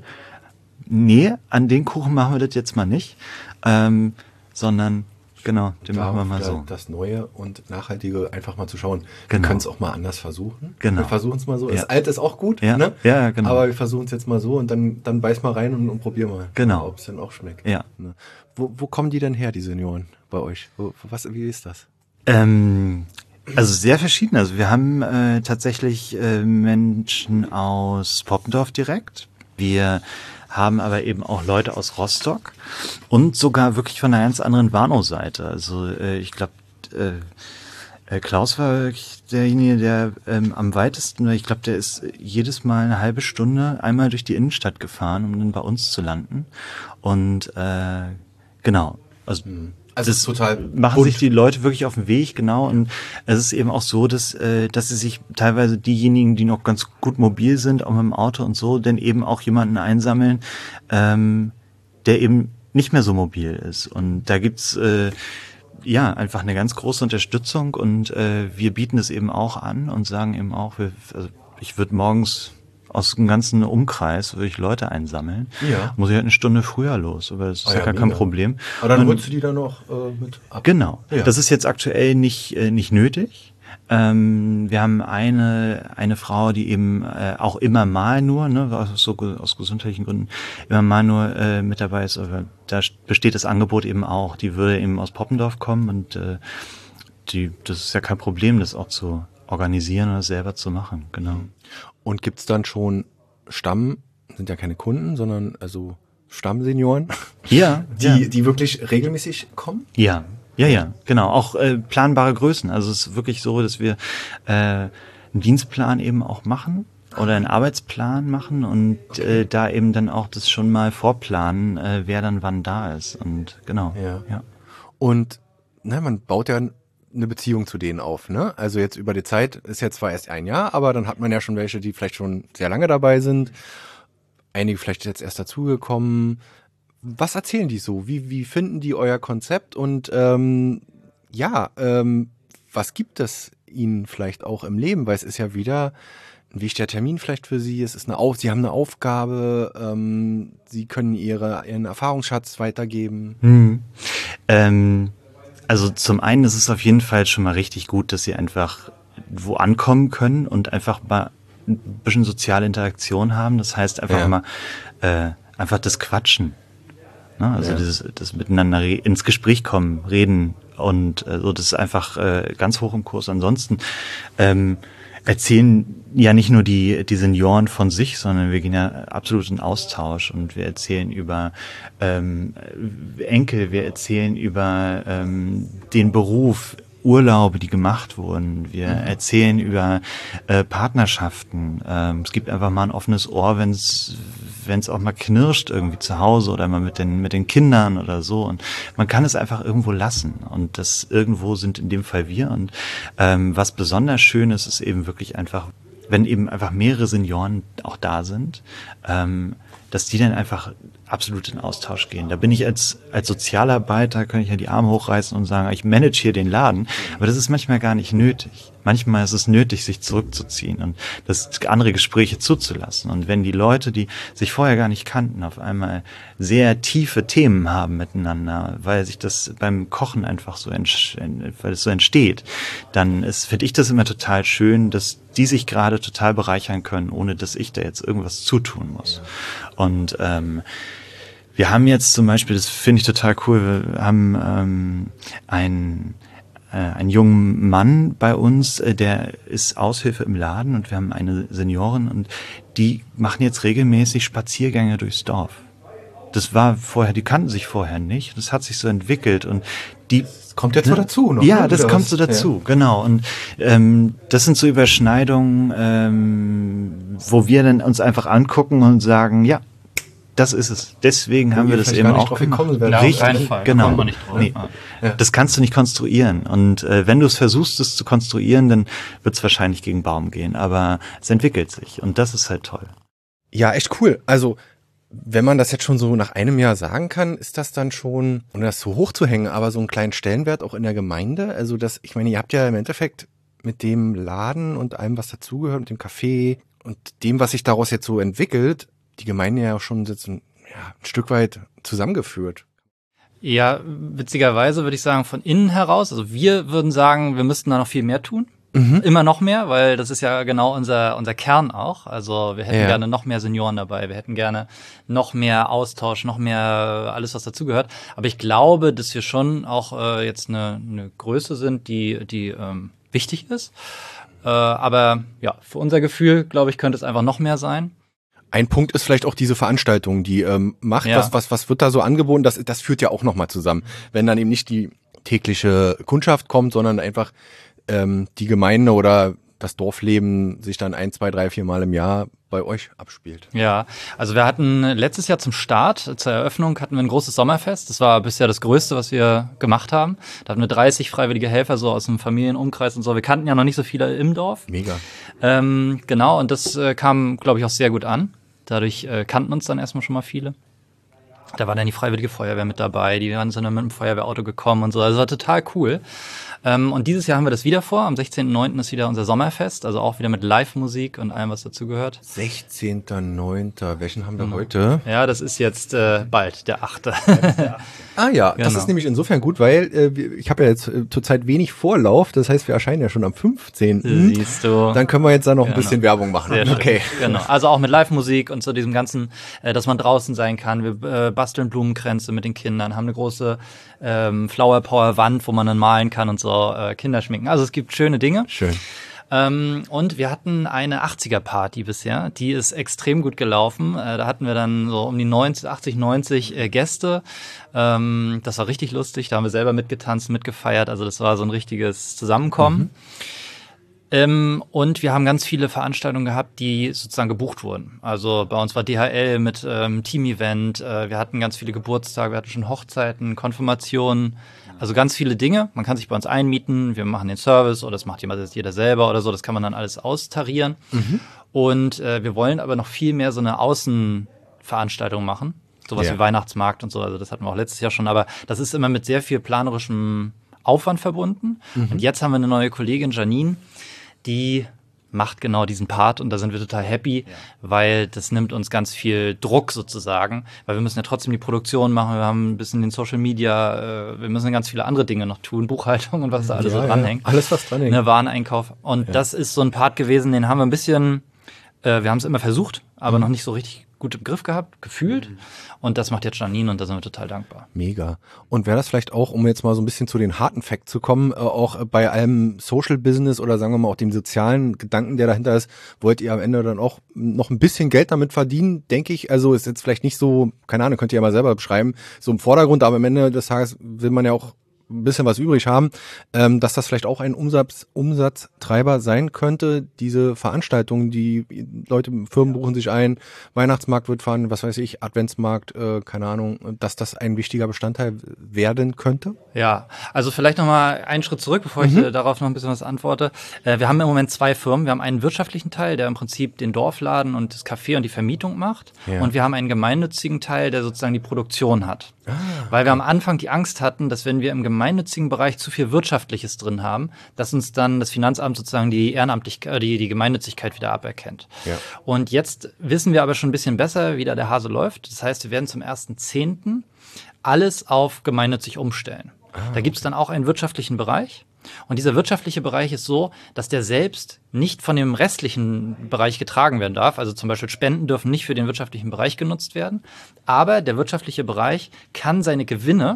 Nee, an den Kuchen machen wir das jetzt mal nicht. Ähm, sondern, genau, den da machen wir mal so. Das Neue und Nachhaltige einfach mal zu schauen. Genau. Wir können es auch mal anders versuchen. Genau. Wir versuchen es mal so. Ja. Das Alte ist auch gut, ja. ne? Ja, genau. Aber wir versuchen es jetzt mal so und dann, dann beiß mal rein und, und probier mal, genau. ob es dann auch schmeckt. Ja. Ne? Wo, wo kommen die denn her, die Senioren bei euch? Wo, was, wie ist das? Ähm, also sehr verschieden. Also wir haben äh, tatsächlich äh, Menschen aus Poppendorf direkt. Wir haben aber eben auch Leute aus Rostock und sogar wirklich von einer ganz anderen Warnow-Seite. Also äh, ich glaube, äh, Klaus war wirklich derjenige, der ähm, am weitesten, ich glaube, der ist jedes Mal eine halbe Stunde einmal durch die Innenstadt gefahren, um dann bei uns zu landen. Und äh, genau, also Also das total machen bunt. Sich die Leute wirklich auf den Weg, genau. Und es ist eben auch so, dass, äh, dass sie sich teilweise diejenigen, die noch ganz gut mobil sind, auch mit dem Auto und so, dann eben auch jemanden einsammeln, ähm, der eben nicht mehr so mobil ist. Und da gibt's äh, ja einfach eine ganz große Unterstützung und äh, wir bieten es eben auch an und sagen eben auch, wir, also ich würde morgens aus dem ganzen Umkreis würde ich Leute einsammeln. Ja. Muss ich halt eine Stunde früher los, aber das ist ah, ja, ja gar mega. Kein Problem. Aber dann holst du die dann noch äh, mit ab. Genau. Ja. Das ist jetzt aktuell nicht äh, nicht nötig. Ähm, wir haben eine eine Frau, die eben äh, auch immer mal nur, ne, aus, so, aus gesundheitlichen Gründen, immer mal nur äh, mit dabei ist. Aber da besteht das Angebot eben auch. Die würde eben aus Poppendorf kommen und äh, die, das ist ja kein Problem, das auch zu organisieren oder selber zu machen. Genau. Und gibt's dann schon Stamm, sind ja keine Kunden, sondern also Stammsenioren, ja, die ja. die wirklich regelmäßig kommen? Ja, ja, ja, genau. Auch äh, planbare Größen. Also es ist wirklich so, dass wir äh, einen Dienstplan eben auch machen oder einen Arbeitsplan machen und okay. äh, da eben dann auch das schon mal vorplanen, äh, wer dann wann da ist. Und genau. Ja. ja. Und na, man baut ja eine Beziehung zu denen auf, ne? Also jetzt über die Zeit ist jetzt zwar erst ein Jahr, aber dann hat man ja schon welche, die vielleicht schon sehr lange dabei sind. Einige vielleicht jetzt erst dazugekommen. Was erzählen die so? Wie wie finden die euer Konzept? Und ähm, ja, ähm, was gibt es ihnen vielleicht auch im Leben? Weil es ist ja wieder ein wichtiger Termin vielleicht für sie. Es ist eine Auf, sie haben eine Aufgabe. Ähm, sie können ihre ihren Erfahrungsschatz weitergeben. Hm. Ähm Also zum einen ist es auf jeden Fall schon mal richtig gut, dass sie einfach wo ankommen können und einfach mal ein bisschen soziale Interaktion haben. Das heißt einfach ja. mal äh, einfach das Quatschen. Ne? Also ja. dieses, das Miteinander ins Gespräch kommen, reden und äh, so, das ist einfach äh, ganz hoch im Kurs. Ansonsten ähm, erzählen ja nicht nur die die Senioren von sich, sondern wir gehen ja absolut in Austausch und wir erzählen über ähm, Enkel, wir erzählen über ähm, den Beruf, Urlaube, die gemacht wurden. Wir mhm. erzählen über äh, Partnerschaften. Ähm, es gibt einfach mal ein offenes Ohr, wenn es wenn es auch mal knirscht irgendwie zu Hause oder mal mit den mit den Kindern oder so. Und man kann es einfach irgendwo lassen. Und das irgendwo sind in dem Fall wir. Und ähm, was besonders schön ist, ist eben wirklich einfach, wenn eben einfach mehrere Senioren auch da sind, ähm, dass die dann einfach absolut in Austausch gehen. Da bin ich als als Sozialarbeiter, kann ich ja die Arme hochreißen und sagen, ich manage hier den Laden, aber das ist manchmal gar nicht nötig. Manchmal ist es nötig, sich zurückzuziehen und das andere Gespräche zuzulassen. Und wenn die Leute, die sich vorher gar nicht kannten, auf einmal sehr tiefe Themen haben miteinander, weil sich das beim Kochen einfach so ent- weil es so entsteht, dann ist, finde ich das immer total schön, dass die sich gerade total bereichern können, ohne dass ich da jetzt irgendwas zutun muss. Und ähm, wir haben jetzt zum Beispiel, das finde ich total cool, wir haben ähm, ein einen jungen Mann bei uns, der ist Aushilfe im Laden und wir haben eine Seniorin und die machen jetzt regelmäßig Spaziergänge durchs Dorf. Das war vorher, die kannten sich vorher nicht, das hat sich so entwickelt und die das kommt jetzt so dazu, noch, Ja, ne? das kommt so dazu, ja. Genau. Und ähm, das sind so Überschneidungen, ähm, wo wir dann uns einfach angucken und sagen, ja, das ist es. Deswegen haben wir das eben auch gemacht. Richtig, genau. Man nicht drauf. Nee, ja. Das kannst du nicht konstruieren. Und äh, wenn du es versuchst, es zu konstruieren, dann wird es wahrscheinlich gegen Baum gehen. Aber es entwickelt sich und das ist halt toll. Ja, echt cool. Also wenn man das jetzt schon so nach einem Jahr sagen kann, ist das dann schon, ohne das so hoch zu hängen, aber so einen kleinen Stellenwert auch in der Gemeinde. Also das, ich meine, ihr habt ja im Endeffekt mit dem Laden und allem, was dazugehört, mit dem Café und dem, was sich daraus jetzt so entwickelt, die Gemeinde ja auch schon jetzt ein, ja, ein Stück weit zusammengeführt. Ja, witzigerweise würde ich sagen, von innen heraus, also wir würden sagen, wir müssten da noch viel mehr tun. Mhm. Immer noch mehr, weil das ist ja genau unser unser Kern auch. Also wir hätten ja. gerne noch mehr Senioren dabei, wir hätten gerne noch mehr Austausch, noch mehr alles, was dazugehört. Aber ich glaube, dass wir schon auch äh, jetzt eine, eine Größe sind, die die ähm, wichtig ist. Äh, aber ja, für unser Gefühl, glaube ich, könnte es einfach noch mehr sein. Ein Punkt ist vielleicht auch diese Veranstaltung, die ähm, macht, ja. was, was, was wird da so angeboten? Das, das führt ja auch nochmal zusammen. Wenn dann eben nicht die tägliche Kundschaft kommt, sondern einfach ähm, die Gemeinde oder das Dorfleben sich dann ein, zwei, drei, vier Mal im Jahr bei euch abspielt. Ja, also wir hatten letztes Jahr zum Start, zur Eröffnung, hatten wir ein großes Sommerfest. Das war bisher das Größte, was wir gemacht haben. Da hatten wir dreißig freiwillige Helfer so aus dem Familienumkreis und so. Wir kannten ja noch nicht so viele im Dorf. Mega. Ähm, genau, und das äh, kam, glaube ich, auch sehr gut an. Dadurch äh, kannten uns dann erstmal schon mal viele. Da war dann die Freiwillige Feuerwehr mit dabei, die waren dann mit dem Feuerwehrauto gekommen und so. Also war total cool. Ähm, und dieses Jahr haben wir das wieder vor. Am sechzehnten neunten ist wieder unser Sommerfest, also auch wieder mit Live-Musik und allem, was dazugehört. sechzehnten neunten Welchen haben wir mhm. heute? Ja, das ist jetzt äh, bald, der achte Ah ja, genau. Das ist nämlich insofern gut, weil äh, ich habe ja jetzt äh, zurzeit wenig Vorlauf. Das heißt, wir erscheinen ja schon am fünfzehnten Siehst du. Dann können wir jetzt da noch genau. ein bisschen Werbung machen. Sehr okay. Schön. Genau. Also auch mit Live-Musik und so diesem ganzen, äh, dass man draußen sein kann. Wir äh, basteln Blumenkränze mit den Kindern, haben eine große ähm, Flower Power Wand, wo man dann malen kann und so äh, Kinder schminken. Also es gibt schöne Dinge. Schön. Ähm, und wir hatten eine achtziger-Party bisher, die ist extrem gut gelaufen. Äh, da hatten wir dann so um die neunzig, achtzig, neunzig äh, Gäste. Ähm, das war richtig lustig, da haben wir selber mitgetanzt, mitgefeiert. Also das war so ein richtiges Zusammenkommen. Mhm. Ähm, und wir haben ganz viele Veranstaltungen gehabt, die sozusagen gebucht wurden. Also bei uns war D H L mit ähm, Team-Event, äh, wir hatten ganz viele Geburtstage, wir hatten schon Hochzeiten, Konfirmationen, also ganz viele Dinge. Man kann sich bei uns einmieten, wir machen den Service oder das macht jemand, das jeder selber oder so, das kann man dann alles austarieren. Mhm. Und äh, wir wollen aber noch viel mehr so eine Außenveranstaltung machen, sowas ja. wie Weihnachtsmarkt und so, also das hatten wir auch letztes Jahr schon, aber das ist immer mit sehr viel planerischem Aufwand verbunden. Mhm. Und jetzt haben wir eine neue Kollegin, Janine, die macht genau diesen Part und da sind wir total happy, ja. weil das nimmt uns ganz viel Druck sozusagen, weil wir müssen ja trotzdem die Produktion machen, wir haben ein bisschen den Social Media, äh, wir müssen ganz viele andere Dinge noch tun, Buchhaltung und was da alles ja, so dranhängt. Ja. Alles, was dranhängt. Ne, Wareneinkauf. Und ja. das ist so ein Part gewesen, den haben wir ein bisschen, äh, wir haben es immer versucht, aber mhm. noch nicht so richtig gut im Griff gehabt, gefühlt. Mhm. Und das macht jetzt Janine und da sind wir total dankbar. Mega. Und wäre das vielleicht auch, um jetzt mal so ein bisschen zu den harten Facts zu kommen, äh, auch bei allem Social Business oder sagen wir mal auch dem sozialen Gedanken, der dahinter ist, wollt ihr am Ende dann auch noch ein bisschen Geld damit verdienen, denke ich. Also ist jetzt vielleicht nicht so, keine Ahnung, könnt ihr ja mal selber beschreiben, so im Vordergrund, aber am Ende des Tages will man ja auch ein bisschen was übrig haben, ähm, dass das vielleicht auch ein Umsatz, Umsatztreiber sein könnte, diese Veranstaltungen, die Leute, Firmen buchen sich ein, Weihnachtsmarkt wird fahren, was weiß ich, Adventsmarkt, äh, keine Ahnung, dass das ein wichtiger Bestandteil werden könnte? Ja, also vielleicht nochmal einen Schritt zurück, bevor ich mhm. äh, darauf noch ein bisschen was antworte. Äh, wir haben im Moment zwei Firmen. Wir haben einen wirtschaftlichen Teil, der im Prinzip den Dorfladen und das Café und die Vermietung macht. Ja. Und wir haben einen gemeinnützigen Teil, der sozusagen die Produktion hat. Ah, Weil wir am Anfang die Angst hatten, dass wenn wir im gemeinnützigen Bereich zu viel Wirtschaftliches drin haben, dass uns dann das Finanzamt sozusagen die Ehrenamtlichkeit, die, die Gemeinnützigkeit wieder aberkennt. Ja. Und jetzt wissen wir aber schon ein bisschen besser, wie da der Hase läuft. Das heißt, wir werden zum ersten zehnten alles auf gemeinnützig umstellen. Ah, da gibt es dann auch einen wirtschaftlichen Bereich. Und dieser wirtschaftliche Bereich ist so, dass der selbst nicht von dem restlichen Bereich getragen werden darf. Also zum Beispiel Spenden dürfen nicht für den wirtschaftlichen Bereich genutzt werden. Aber der wirtschaftliche Bereich kann seine Gewinne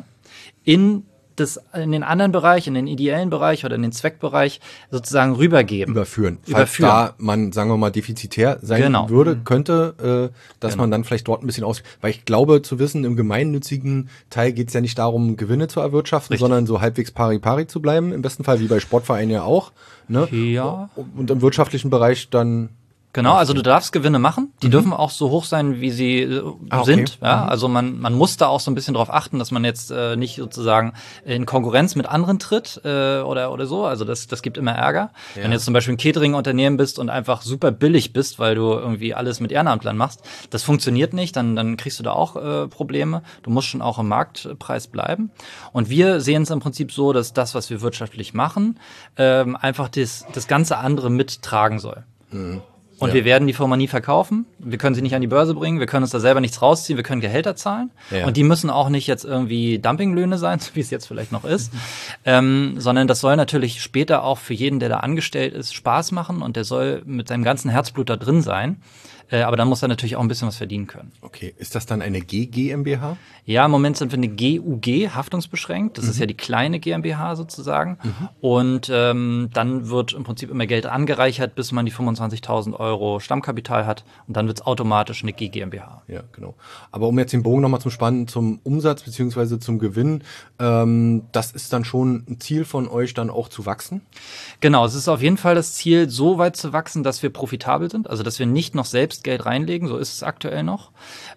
in das in den anderen Bereich, in den ideellen Bereich oder in den Zweckbereich sozusagen rübergeben. Überführen. Falls Überführen. da man, sagen wir mal, defizitär sein genau. würde, könnte, äh, dass genau. man dann vielleicht dort ein bisschen aus... Weil ich glaube zu wissen, im gemeinnützigen Teil geht es ja nicht darum, Gewinne zu erwirtschaften, Richtig. sondern so halbwegs pari-pari zu bleiben. Im besten Fall, wie bei Sportvereinen ja auch. Ne? Ja. Und im wirtschaftlichen Bereich dann... Genau, also du darfst Gewinne machen. Die mhm. dürfen auch so hoch sein, wie sie äh, ah, okay. sind. Ja, mhm. Also man man muss da auch so ein bisschen drauf achten, dass man jetzt äh, nicht sozusagen in Konkurrenz mit anderen tritt äh, oder oder so. Also das das gibt immer Ärger. Ja. Wenn du jetzt zum Beispiel ein Catering-Unternehmen bist und einfach super billig bist, weil du irgendwie alles mit Ehrenamtlern machst, das funktioniert nicht. Dann dann kriegst du da auch äh, Probleme. Du musst schon auch im Marktpreis bleiben. Und wir sehen es im Prinzip so, dass das, was wir wirtschaftlich machen, ähm, einfach das das ganze andere mittragen soll. Mhm. Und ja. wir werden die Firma nie verkaufen. Wir können sie nicht an die Börse bringen. Wir können uns da selber nichts rausziehen. Wir können Gehälter zahlen. Ja. Und die müssen auch nicht jetzt irgendwie Dumpinglöhne sein, so wie es jetzt vielleicht noch ist. Mhm. Ähm, sondern das soll natürlich später auch für jeden, der da angestellt ist, Spaß machen. Und der soll mit seinem ganzen Herzblut da drin sein. Äh, aber dann muss er natürlich auch ein bisschen was verdienen können. Okay, ist das dann eine G GmbH? Ja, im Moment sind wir eine G U G, haftungsbeschränkt. Das mhm. ist ja die kleine GmbH sozusagen. Mhm. Und ähm, dann wird im Prinzip immer Geld angereichert, bis man die fünfundzwanzigtausend Euro Stammkapital hat. Und dann wird es automatisch eine G GmbH. Ja, genau. Aber um jetzt den Bogen nochmal zum Spannen, zum Umsatz beziehungsweise zum Gewinn, ähm, das ist dann schon ein Ziel von euch, dann auch zu wachsen? Genau, es ist auf jeden Fall das Ziel, so weit zu wachsen, dass wir profitabel sind. Also, dass wir nicht noch selbst Geld reinlegen. So ist es aktuell noch.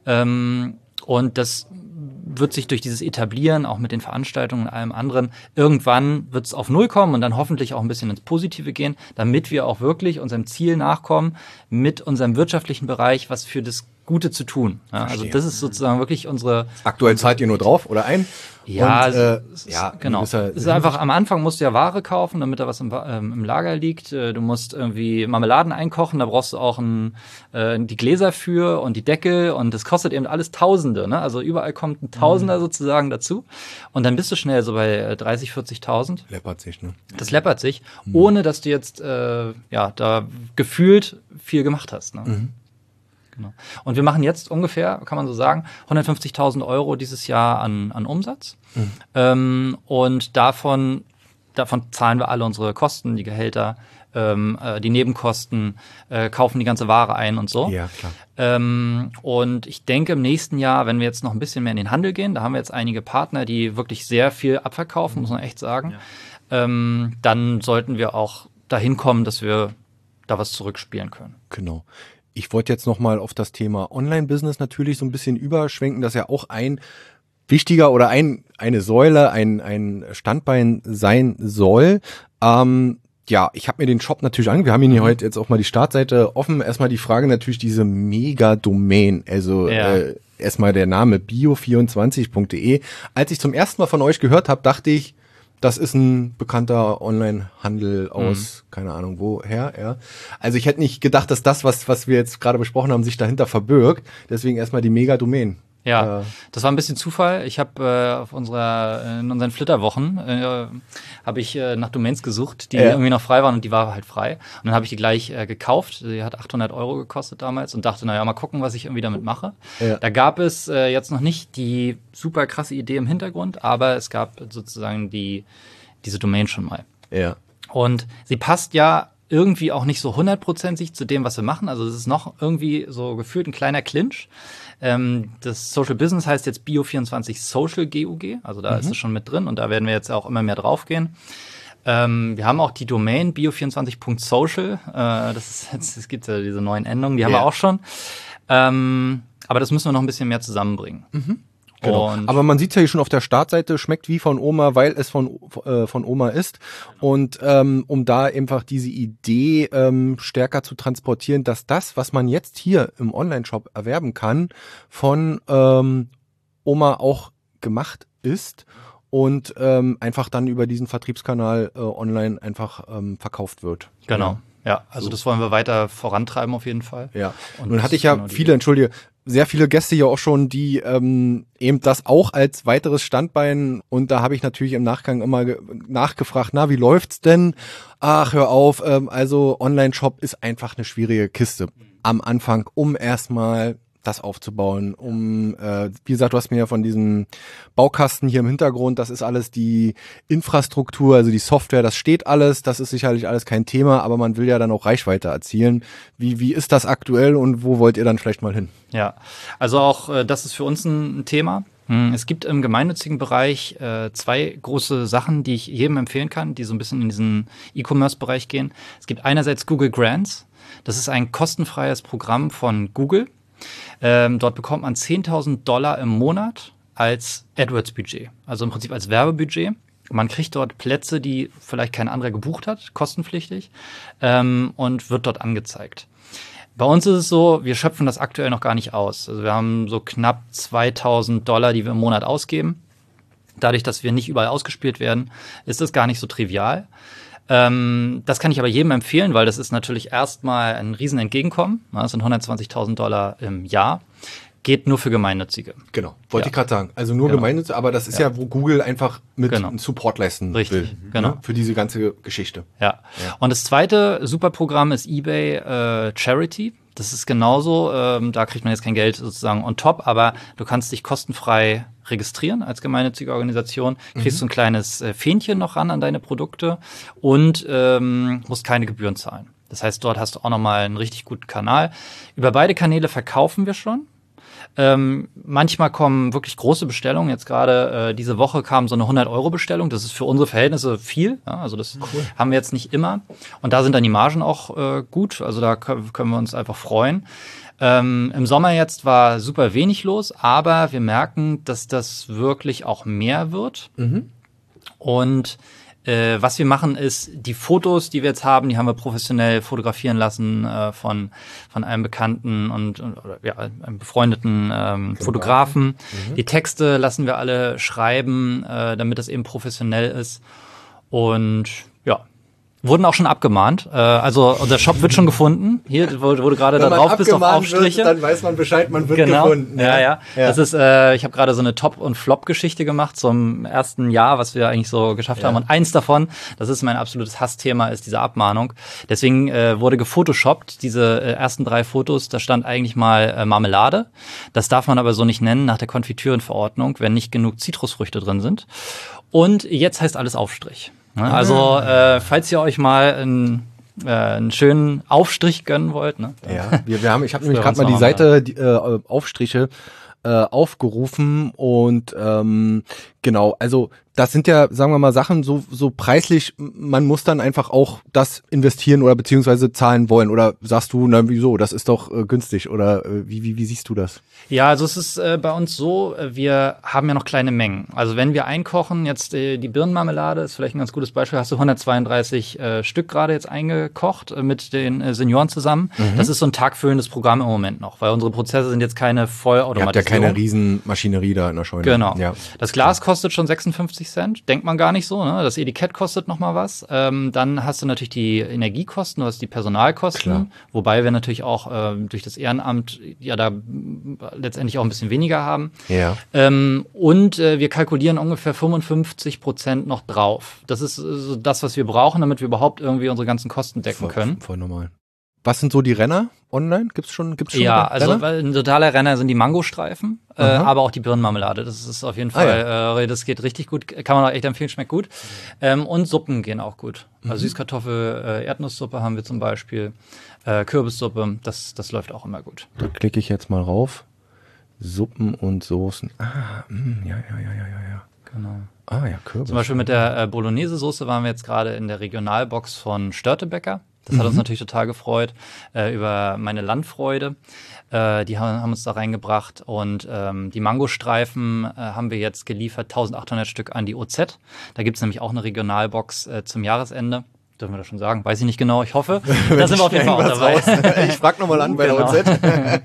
Ähm, und das wird sich durch dieses Etablieren, auch mit den Veranstaltungen und allem anderen, irgendwann wird es auf Null kommen und dann hoffentlich auch ein bisschen ins Positive gehen, damit wir auch wirklich unserem Ziel nachkommen, mit unserem wirtschaftlichen Bereich was für das Gute zu tun. Ja, also das ist sozusagen wirklich unsere... Aktuell zahlt ihr nur drauf oder ein? Ja, und, äh, es ist, ja genau. Es ist einfach, am Anfang musst du ja Ware kaufen, damit da was im, ähm, im Lager liegt. Du musst irgendwie Marmeladen einkochen, da brauchst du auch ein, äh, die Gläser für und die Deckel und das kostet eben alles Tausende. Ne? Also überall kommt ein Tausender mhm. sozusagen dazu und dann bist du schnell so bei dreißig, vierzigtausend. Läppert sich, ne? Das läppert sich, mhm. ohne dass du jetzt äh, ja da gefühlt viel gemacht hast. Ne? Mhm. Genau. Und wir machen jetzt ungefähr, kann man so sagen, hundertfünfzigtausend Euro dieses Jahr an, an Umsatz. Mhm. Ähm, und davon, davon zahlen wir alle unsere Kosten, die Gehälter, ähm, äh, die Nebenkosten, äh, kaufen die ganze Ware ein und so. Ja, klar. Ähm, und ich denke, im nächsten Jahr, wenn wir jetzt noch ein bisschen mehr in den Handel gehen, da haben wir jetzt einige Partner, die wirklich sehr viel abverkaufen, muss man echt sagen, ja. ähm, dann sollten wir auch dahin kommen, dass wir da was zurückspielen können. Genau. Ich wollte jetzt nochmal auf das Thema Online-Business natürlich so ein bisschen überschwenken, das ja auch ein wichtiger oder ein eine Säule, ein ein Standbein sein soll. Ähm, ja, ich habe mir den Shop natürlich angeguckt. Wir haben ihn hier heute jetzt auch mal die Startseite offen. Erstmal die Frage natürlich diese Mega-Domain, also ja. äh, erstmal der Name bio vierundzwanzig punkt de. Als ich zum ersten Mal von euch gehört habe, dachte ich, das ist ein bekannter Online-Handel aus, mhm. keine Ahnung woher, ja. Also ich hätte nicht gedacht, dass das, was was wir jetzt gerade besprochen haben, sich dahinter verbirgt. Deswegen erstmal die Mega-Domain. Ja, äh, das war ein bisschen Zufall. Ich habe äh, auf unserer in unseren Flitterwochen äh, habe ich äh, nach Domains gesucht, die ja. irgendwie noch frei waren und die war halt frei. Und dann habe ich die gleich äh, gekauft. Die hat achthundert Euro gekostet damals und dachte, naja, mal gucken, was ich irgendwie damit mache. Ja. Da gab es äh, jetzt noch nicht die super krasse Idee im Hintergrund, aber es gab sozusagen die diese Domain schon mal. Ja. Und sie passt ja irgendwie auch nicht so hundertprozentig zu dem, was wir machen. Also es ist noch irgendwie so gefühlt ein kleiner Clinch. Ähm, das Social Business heißt jetzt bio vierundzwanzig Social G U G, also da mhm. ist es schon mit drin und da werden wir jetzt auch immer mehr drauf gehen. Ähm, wir haben auch die Domain bio vierundzwanzig punkt social, äh, das ist jetzt, es gibt ja diese neuen Endungen, die haben ja. wir auch schon. Ähm, aber das müssen wir noch ein bisschen mehr zusammenbringen. Mhm. Genau. Und aber man sieht ja hier schon auf der Startseite, schmeckt wie von Oma, weil es von äh, von Oma ist. Und ähm, um da einfach diese Idee ähm, stärker zu transportieren, dass das, was man jetzt hier im Online-Shop erwerben kann, von ähm, Oma auch gemacht ist und ähm, einfach dann über diesen Vertriebskanal äh, online einfach ähm, verkauft wird. Genau. Ja. Ja, also so. Das wollen wir weiter vorantreiben auf jeden Fall. Ja, und nun hatte ich ja genau viele, entschuldige, sehr viele Gäste hier auch schon, die ähm, eben das auch als weiteres Standbein, und da habe ich natürlich im Nachgang immer ge- nachgefragt, na, wie läuft's denn? Ach, hör auf, ähm, also Online-Shop ist einfach eine schwierige Kiste am Anfang, um erstmal das aufzubauen, um, äh, wie gesagt, du hast mir ja von diesem Baukasten hier im Hintergrund, das ist alles die Infrastruktur, also die Software, das steht alles, das ist sicherlich alles kein Thema, aber man will ja dann auch Reichweite erzielen. Wie, wie ist das aktuell und wo wollt ihr dann vielleicht mal hin? Ja, also auch äh, das ist für uns ein Thema. Es gibt im gemeinnützigen Bereich äh, zwei große Sachen, die ich jedem empfehlen kann, die so ein bisschen in diesen E-Commerce-Bereich gehen. Es gibt einerseits Google Grants. Das ist ein kostenfreies Programm von Google. Ähm, dort bekommt man zehntausend Dollar im Monat als AdWords-Budget, also im Prinzip als Werbebudget. Man kriegt dort Plätze, die vielleicht kein anderer gebucht hat, kostenpflichtig, ähm, und wird dort angezeigt. Bei uns ist es so, wir schöpfen das aktuell noch gar nicht aus. Also wir haben so knapp zweitausend Dollar, die wir im Monat ausgeben. Dadurch, dass wir nicht überall ausgespielt werden, ist das gar nicht so trivial. Ähm, das kann ich aber jedem empfehlen, weil das ist natürlich erstmal ein riesen Entgegenkommen. Das sind hundertzwanzigtausend Dollar im Jahr. Geht nur für Gemeinnützige. Genau, wollte ja. ich gerade sagen. Also nur genau. Gemeinnützige, aber das ist ja, ja wo Google einfach mit genau. Support leisten Richtig. will. Genau. Ne? Für diese ganze Geschichte. Ja. ja. Und das zweite Superprogramm ist eBay äh, Charity. Das ist genauso, ähm, da kriegt man jetzt kein Geld sozusagen on top, aber du kannst dich kostenfrei registrieren als gemeinnützige Organisation, kriegst mhm. so ein kleines äh, Fähnchen noch ran an deine Produkte und ähm, musst keine Gebühren zahlen. Das heißt, dort hast du auch nochmal einen richtig guten Kanal. Über beide Kanäle verkaufen wir schon. Ähm, manchmal kommen wirklich große Bestellungen. Jetzt gerade äh, diese Woche kam so eine hundert-Euro-Bestellung. Das ist für unsere Verhältnisse viel. Ja, also das cool. haben wir jetzt nicht immer. Und da sind dann die Margen auch äh, gut. Also da können, können wir uns einfach freuen. Ähm, Im Sommer jetzt war super wenig los, aber wir merken, dass das wirklich auch mehr wird. Mhm. Und äh, was wir machen ist, die Fotos, die wir jetzt haben, die haben wir professionell fotografieren lassen äh, von von einem bekannten und, und oder, ja, einem befreundeten ähm, Fotografen. Mhm. Die Texte lassen wir alle schreiben, äh, damit das eben professionell ist. Und ja, wurden auch schon abgemahnt. Äh, also unser Shop wird schon gefunden. Hier wurde, wurde gerade da drauf, bis auf Aufstriche. Wird, dann weiß man Bescheid, man wird genau. gefunden. Ja, ja. ja. ja. Das ist, äh, ich habe gerade so eine Top- und Flop-Geschichte gemacht zum ersten Jahr, was wir eigentlich so geschafft ja. haben. Und eins davon, das ist mein absolutes Hassthema, ist diese Abmahnung. Deswegen äh, wurde gefotoshoppt. Diese äh, ersten drei Fotos, da stand eigentlich mal äh, Marmelade. Das darf man aber so nicht nennen nach der Konfitürenverordnung, wenn nicht genug Zitrusfrüchte drin sind. Und jetzt heißt alles Aufstrich. Also, äh, falls ihr euch mal einen, äh, einen schönen Aufstrich gönnen wollt. Ne? Ja, wir, wir haben, ich habe nämlich gerade mal die Seite, die, äh, Aufstriche äh, aufgerufen und ähm, genau, also das sind ja, sagen wir mal, Sachen so so preislich, man muss dann einfach auch das investieren oder beziehungsweise zahlen wollen. Oder sagst du, na wieso, das ist doch äh, günstig oder äh, wie, wie wie siehst du das? Ja, also es ist äh, bei uns so, wir haben ja noch kleine Mengen. Also wenn wir einkochen, jetzt äh, die Birnenmarmelade ist vielleicht ein ganz gutes Beispiel, hast du hundertzweiunddreißig äh, Stück gerade jetzt eingekocht äh, mit den äh, Senioren zusammen. Mhm. Das ist so ein tagfüllendes Programm im Moment noch, weil unsere Prozesse sind jetzt keine Vollautomatisierung. Ihr habt ja keine Riesenmaschinerie da in der Scheune. Genau. Ja. Das Glas kostet schon sechsundfünfzig Cent, denkt man gar nicht so, ne? Das Etikett kostet noch mal was. Ähm, dann hast du natürlich die Energiekosten, du hast die Personalkosten, Klar. wobei wir natürlich auch ähm, durch das Ehrenamt ja da letztendlich auch ein bisschen weniger haben. Ja. Ähm, und äh, wir kalkulieren ungefähr fünfundfünfzig Prozent noch drauf. Das ist äh, so das, was wir brauchen, damit wir überhaupt irgendwie unsere ganzen Kosten decken voll, können. Voll normal. Was sind so die Renner online? Gibt's schon, gibt's schon Ja, Renner? also weil ein totaler Renner sind die Mangostreifen, äh, aber auch die Birnenmarmelade. Das ist auf jeden Fall, ah, ja. äh, das geht richtig gut. Kann man auch echt empfehlen, schmeckt gut. Ähm, und Suppen gehen auch gut. Mhm. Also Süßkartoffel, äh, Erdnusssuppe haben wir zum Beispiel, äh, Kürbissuppe, das, das läuft auch immer gut. Da klicke ich jetzt mal rauf. Suppen und Soßen. Ah, mh, ja, ja, ja, ja, ja, ja. Genau. Ah ja, Kürbis. Zum Beispiel mit der äh, Bolognese-Soße waren wir jetzt gerade in der Regionalbox von Störtebecker. Das hat mhm. uns natürlich total gefreut, äh, über meine Landfreude. Äh, die haben, haben uns da reingebracht. Und ähm, die Mangostreifen äh, haben wir jetzt geliefert, eintausendachthundert Stück an die O Z. Da gibt es nämlich auch eine Regionalbox äh, zum Jahresende. Dürfen wir das schon sagen? Weiß ich nicht genau, ich hoffe. Da sind wir auf jeden Fall auch dabei. Raus. Ich frag nochmal an bei genau. der O Z.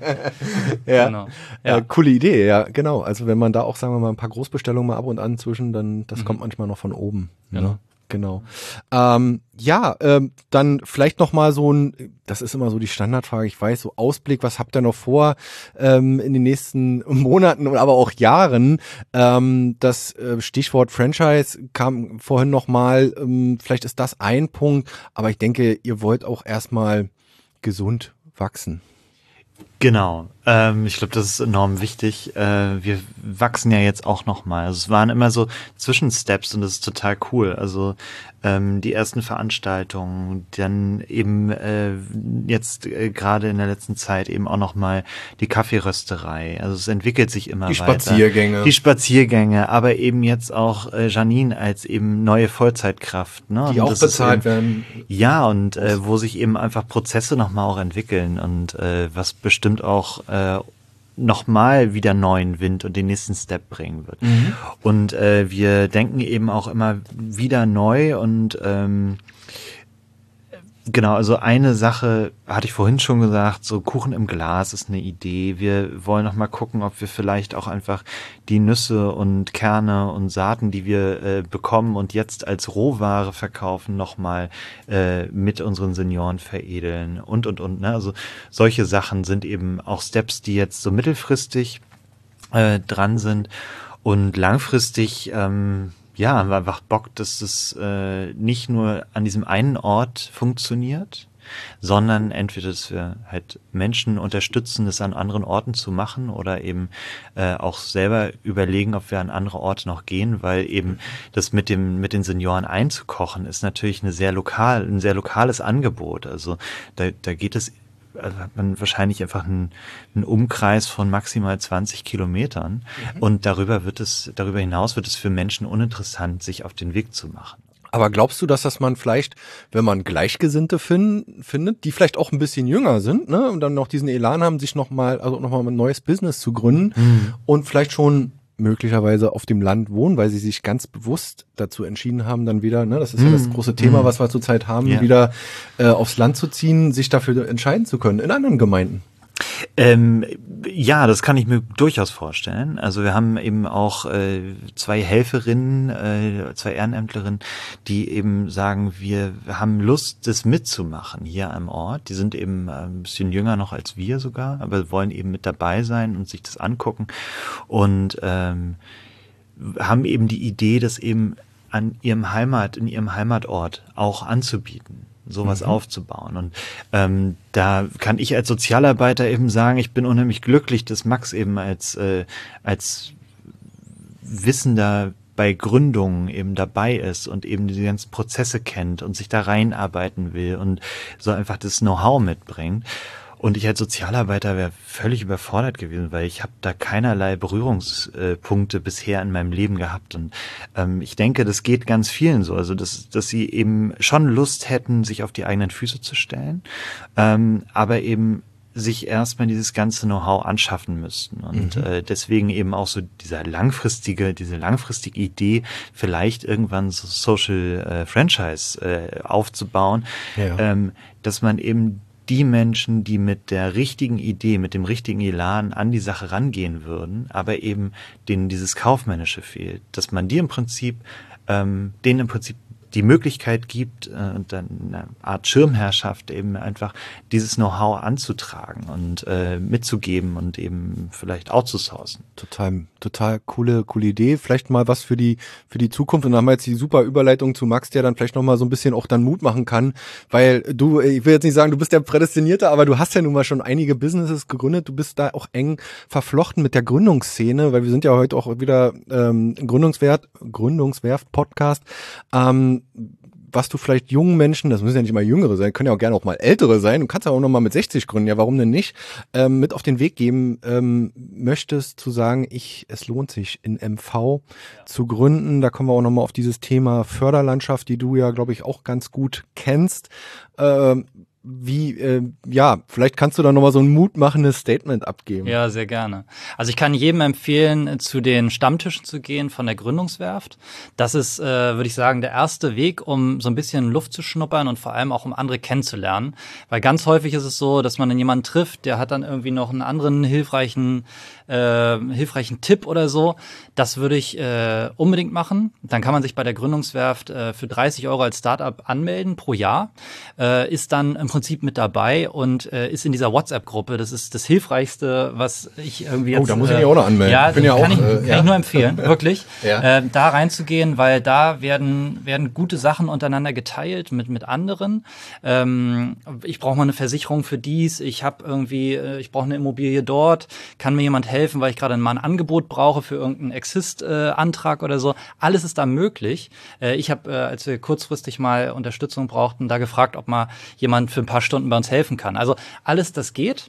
Ja, genau. ja. Äh, coole Idee, ja, genau. Also wenn man da auch, sagen wir mal, ein paar Großbestellungen mal ab und an zwischen, dann das mhm. kommt manchmal noch von oben. Genau. Ne? Genau. Ähm, ja, ähm, dann vielleicht noch mal so ein, das ist immer so die Standardfrage, ich weiß, so Ausblick, was habt ihr noch vor ähm, in den nächsten Monaten, aber auch Jahren? Ähm, das äh, Stichwort Franchise kam vorhin noch mal, ähm, vielleicht ist das ein Punkt, aber ich denke, ihr wollt auch erstmal gesund wachsen. Genau, ähm, ich glaube, das ist enorm wichtig. Äh, wir wachsen ja jetzt auch nochmal. Also es waren immer so Zwischensteps und das ist total cool. Also ähm, die ersten Veranstaltungen, dann eben äh, jetzt äh, gerade in der letzten Zeit eben auch nochmal die Kaffeerösterei. Also es entwickelt sich immer die weiter. Die Spaziergänge. Die Spaziergänge, aber eben jetzt auch äh, Janine als eben neue Vollzeitkraft. Ne? Die und auch bezahlt eben, werden. Ja, und äh, wo sich eben einfach Prozesse nochmal auch entwickeln und äh, was bestimmt auch äh, nochmal wieder neuen Wind und den nächsten Step bringen wird. Mhm. Und äh, wir denken eben auch immer wieder neu und ähm, genau, also eine Sache hatte ich vorhin schon gesagt, so Kuchen im Glas ist eine Idee. Wir wollen noch mal gucken, ob wir vielleicht auch einfach die Nüsse und Kerne und Saaten, die wir äh, bekommen und jetzt als Rohware verkaufen, noch mal äh, mit unseren Senioren veredeln und, und, und. Ne? Also solche Sachen sind eben auch Steps, die jetzt so mittelfristig äh, dran sind und langfristig ähm, ja, haben wir einfach Bock, dass es äh, nicht nur an diesem einen Ort funktioniert, sondern entweder, dass wir halt Menschen unterstützen, das an anderen Orten zu machen oder eben äh, auch selber überlegen, ob wir an andere Orte noch gehen, weil eben das mit dem mit den Senioren einzukochen ist natürlich eine sehr lokal, ein sehr lokales Angebot. Also da, da geht es Also hat man wahrscheinlich einfach einen, einen Umkreis von maximal zwanzig Kilometern mhm. und darüber wird es, darüber hinaus wird es für Menschen uninteressant, sich auf den Weg zu machen. Aber glaubst du, dass das man vielleicht, wenn man Gleichgesinnte find, findet, die vielleicht auch ein bisschen jünger sind, ne, und dann noch diesen Elan haben, sich nochmal, also nochmal ein neues Business zu gründen mhm. und vielleicht schon möglicherweise auf dem Land wohnen, weil sie sich ganz bewusst dazu entschieden haben, dann wieder, ne, das ist mm. ja das große Thema, mm. was wir zurzeit haben, yeah. wieder äh, aufs Land zu ziehen, sich dafür entscheiden zu können in anderen Gemeinden? Ähm, ja, das kann ich mir durchaus vorstellen. Also wir haben eben auch äh, zwei Helferinnen, äh, zwei Ehrenämtlerinnen, die eben sagen, wir haben Lust, das mitzumachen hier am Ort. Die sind eben ein bisschen jünger noch als wir sogar, aber wollen eben mit dabei sein und sich das angucken und ähm, haben eben die Idee, das eben an ihrem Heimat, in ihrem Heimatort auch anzubieten, sowas mhm. aufzubauen. Und ähm, da kann ich als Sozialarbeiter eben sagen, ich bin unheimlich glücklich, dass Max eben als äh, als Wissender bei Gründungen eben dabei ist und eben die ganzen Prozesse kennt und sich da reinarbeiten will und so einfach das Know-how mitbringt. Und ich als Sozialarbeiter wäre völlig überfordert gewesen, weil ich habe da keinerlei Berührungspunkte bisher in meinem Leben gehabt. Und ähm, ich denke, das geht ganz vielen so. Also, dass, dass sie eben schon Lust hätten, sich auf die eigenen Füße zu stellen, ähm, aber eben sich erstmal dieses ganze Know-how anschaffen müssten. Und mhm. äh, deswegen eben auch so dieser langfristige, diese langfristige Idee, vielleicht irgendwann so Social äh, Franchise äh, aufzubauen, ja. ähm, dass man eben die Menschen, die mit der richtigen Idee, mit dem richtigen Elan an die Sache rangehen würden, aber eben denen dieses Kaufmännische fehlt, dass man die im Prinzip, ähm, denen im Prinzip die Möglichkeit gibt, äh, dann eine Art Schirmherrschaft eben einfach dieses Know-how anzutragen und äh, mitzugeben und eben vielleicht outzusourcen. Total, total coole, coole Idee. Vielleicht mal was für die, für die Zukunft. Und dann haben wir jetzt die super Überleitung zu Max, der dann vielleicht noch mal so ein bisschen auch dann Mut machen kann, weil du, ich will jetzt nicht sagen, du bist der Prädestinierte, aber du hast ja nun mal schon einige Businesses gegründet. Du bist da auch eng verflochten mit der Gründungsszene, weil wir sind ja heute auch wieder ähm, Gründungswert, Gründungswerft-Podcast. Ähm, was du vielleicht jungen Menschen, das müssen ja nicht mal Jüngere sein, können ja auch gerne auch mal Ältere sein, du kannst ja auch noch mal mit sechzig gründen, ja warum denn nicht, ähm, mit auf den Weg geben ähm, möchtest, zu sagen, ich, es lohnt sich in M V ja. zu gründen. Da kommen wir auch noch mal auf dieses Thema Förderlandschaft, die du ja, glaube ich, auch ganz gut kennst. Ähm, Wie, äh, ja, vielleicht kannst du da nochmal so ein mutmachendes Statement abgeben. Ja, sehr gerne. Also ich kann jedem empfehlen, zu den Stammtischen zu gehen von der Gründungswerft. Das ist, äh, würde ich sagen, der erste Weg, um so ein bisschen Luft zu schnuppern und vor allem auch um andere kennenzulernen. Weil ganz häufig ist es so, dass man dann jemanden trifft, der hat dann irgendwie noch einen anderen hilfreichen, äh, hilfreichen Tipp oder so. Das würde ich äh, unbedingt machen. Dann kann man sich bei der Gründungswerft äh, für dreißig Euro als Startup anmelden pro Jahr. Äh, ist dann im Prinzip mit dabei und äh, ist in dieser WhatsApp-Gruppe. Das ist das Hilfreichste, was ich irgendwie jetzt... Oh, da muss ich mich auch noch anmelden. Ja, ich bin ja kann, auch, ich, äh, kann ja. ich nur empfehlen, wirklich, ja. äh, da reinzugehen, weil da werden werden gute Sachen untereinander geteilt mit mit anderen. Ähm, ich brauche mal eine Versicherung für dies, ich habe irgendwie, äh, ich brauche eine Immobilie dort, kann mir jemand helfen, weil ich gerade mal ein Angebot brauche für irgendeinen Exist-Antrag äh, oder so. Alles ist da möglich. Äh, ich habe, äh, als wir kurzfristig mal Unterstützung brauchten, da gefragt, ob mal jemand für ein paar Stunden bei uns helfen kann. Also alles, das geht.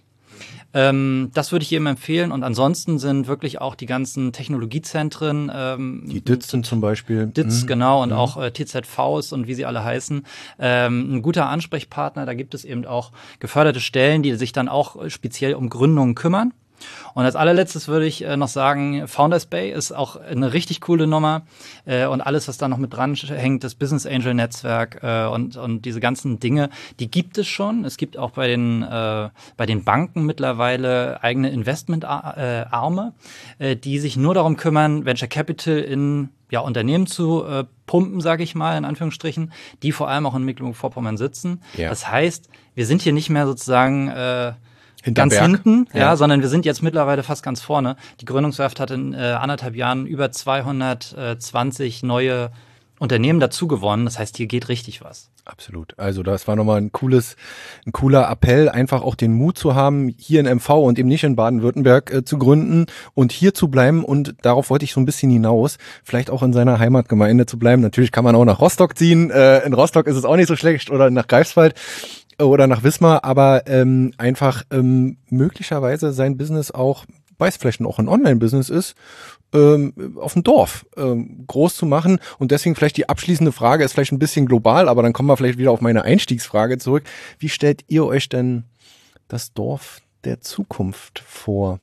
Ähm, das würde ich jedem empfehlen. Und ansonsten sind wirklich auch die ganzen Technologiezentren. Ähm, die D I Z sind zum Beispiel. D I Z, mhm. genau. Und mhm. auch äh, T Z Vs und wie sie alle heißen. Ähm, ein guter Ansprechpartner. Da gibt es eben auch geförderte Stellen, die sich dann auch speziell um Gründungen kümmern. Und als allerletztes würde ich äh, noch sagen, Founders Bay ist auch eine richtig coole Nummer äh, und alles, was da noch mit dran hängt, das Business Angel Netzwerk äh, und und diese ganzen Dinge, die gibt es schon. Es gibt auch bei den äh, bei den Banken mittlerweile eigene Investmentarme, äh, die sich nur darum kümmern, Venture Capital in ja Unternehmen zu äh, pumpen, sage ich mal in Anführungsstrichen, die vor allem auch in Mecklenburg-Vorpommern sitzen. Ja. Das heißt, wir sind hier nicht mehr sozusagen äh, ganz hinten, ja. ja, sondern wir sind jetzt mittlerweile fast ganz vorne. Die Gründungswerft hat in äh, anderthalb Jahren über zweihundertzwanzig neue Unternehmen dazu gewonnen. Das heißt, hier geht richtig was. Absolut. Also das war nochmal ein cooles, ein cooler Appell, einfach auch den Mut zu haben, hier in M V und eben nicht in Baden-Württemberg äh, zu gründen und hier zu bleiben. Und darauf wollte ich so ein bisschen hinaus, vielleicht auch in seiner Heimatgemeinde zu bleiben. Natürlich kann man auch nach Rostock ziehen. Äh, in Rostock ist es auch nicht so schlecht oder nach Greifswald oder nach Wismar, aber ähm, einfach ähm, möglicherweise sein Business auch, weil es vielleicht auch ein Online-Business ist, ähm, auf dem Dorf ähm, groß zu machen. Und deswegen vielleicht die abschließende Frage ist vielleicht ein bisschen global, aber dann kommen wir vielleicht wieder auf meine Einstiegsfrage zurück. Wie stellt ihr euch denn das Dorf der Zukunft vor?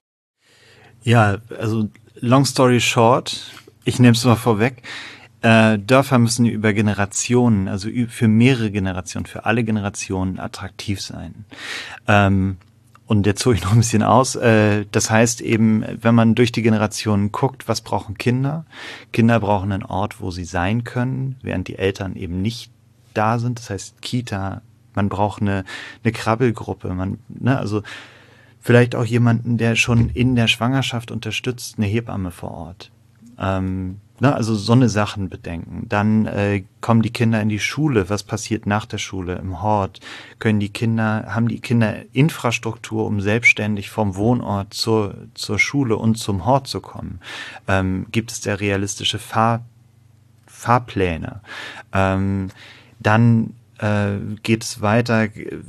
Ja, also long story short, ich nehme es mal vorweg, äh, Dörfer müssen über Generationen, also für mehrere Generationen, für alle Generationen attraktiv sein. Ähm, Und jetzt hole ich noch ein bisschen aus. Das heißt eben, wenn man durch die Generationen guckt, was brauchen Kinder? Kinder brauchen einen Ort, wo sie sein können, während die Eltern eben nicht da sind. Das heißt Kita, man braucht eine, eine Krabbelgruppe. Man, ne, also vielleicht auch jemanden, der schon in der Schwangerschaft unterstützt, eine Hebamme vor Ort. Ähm, ne, also so eine Sachen bedenken. Dann äh, kommen die Kinder in die Schule. Was passiert nach der Schule im Hort? Können die Kinder, haben die Kinder Infrastruktur, um selbstständig vom Wohnort zur zur Schule und zum Hort zu kommen? Ähm, gibt es da realistische Fahr, Fahrpläne? Ähm, dann äh, geht es weiter.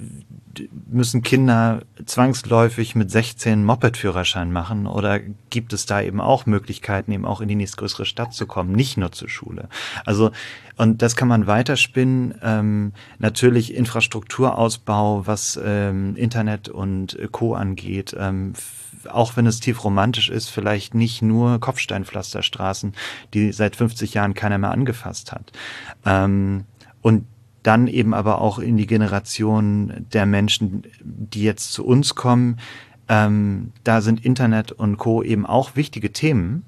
Müssen Kinder zwangsläufig mit sechzehn Moped-Führerschein machen oder gibt es da eben auch Möglichkeiten, eben auch in die nächstgrößere Stadt zu kommen, nicht nur zur Schule? Also, und das kann man weiterspinnen. Ähm, natürlich Infrastrukturausbau, was ähm, Internet und Co. angeht, ähm, auch wenn es tief romantisch ist, vielleicht nicht nur Kopfsteinpflasterstraßen, die seit fünfzig Jahren keiner mehr angefasst hat. Ähm, und dann eben aber auch in die Generation der Menschen, die jetzt zu uns kommen. Ähm, da sind Internet und Co. eben auch wichtige Themen.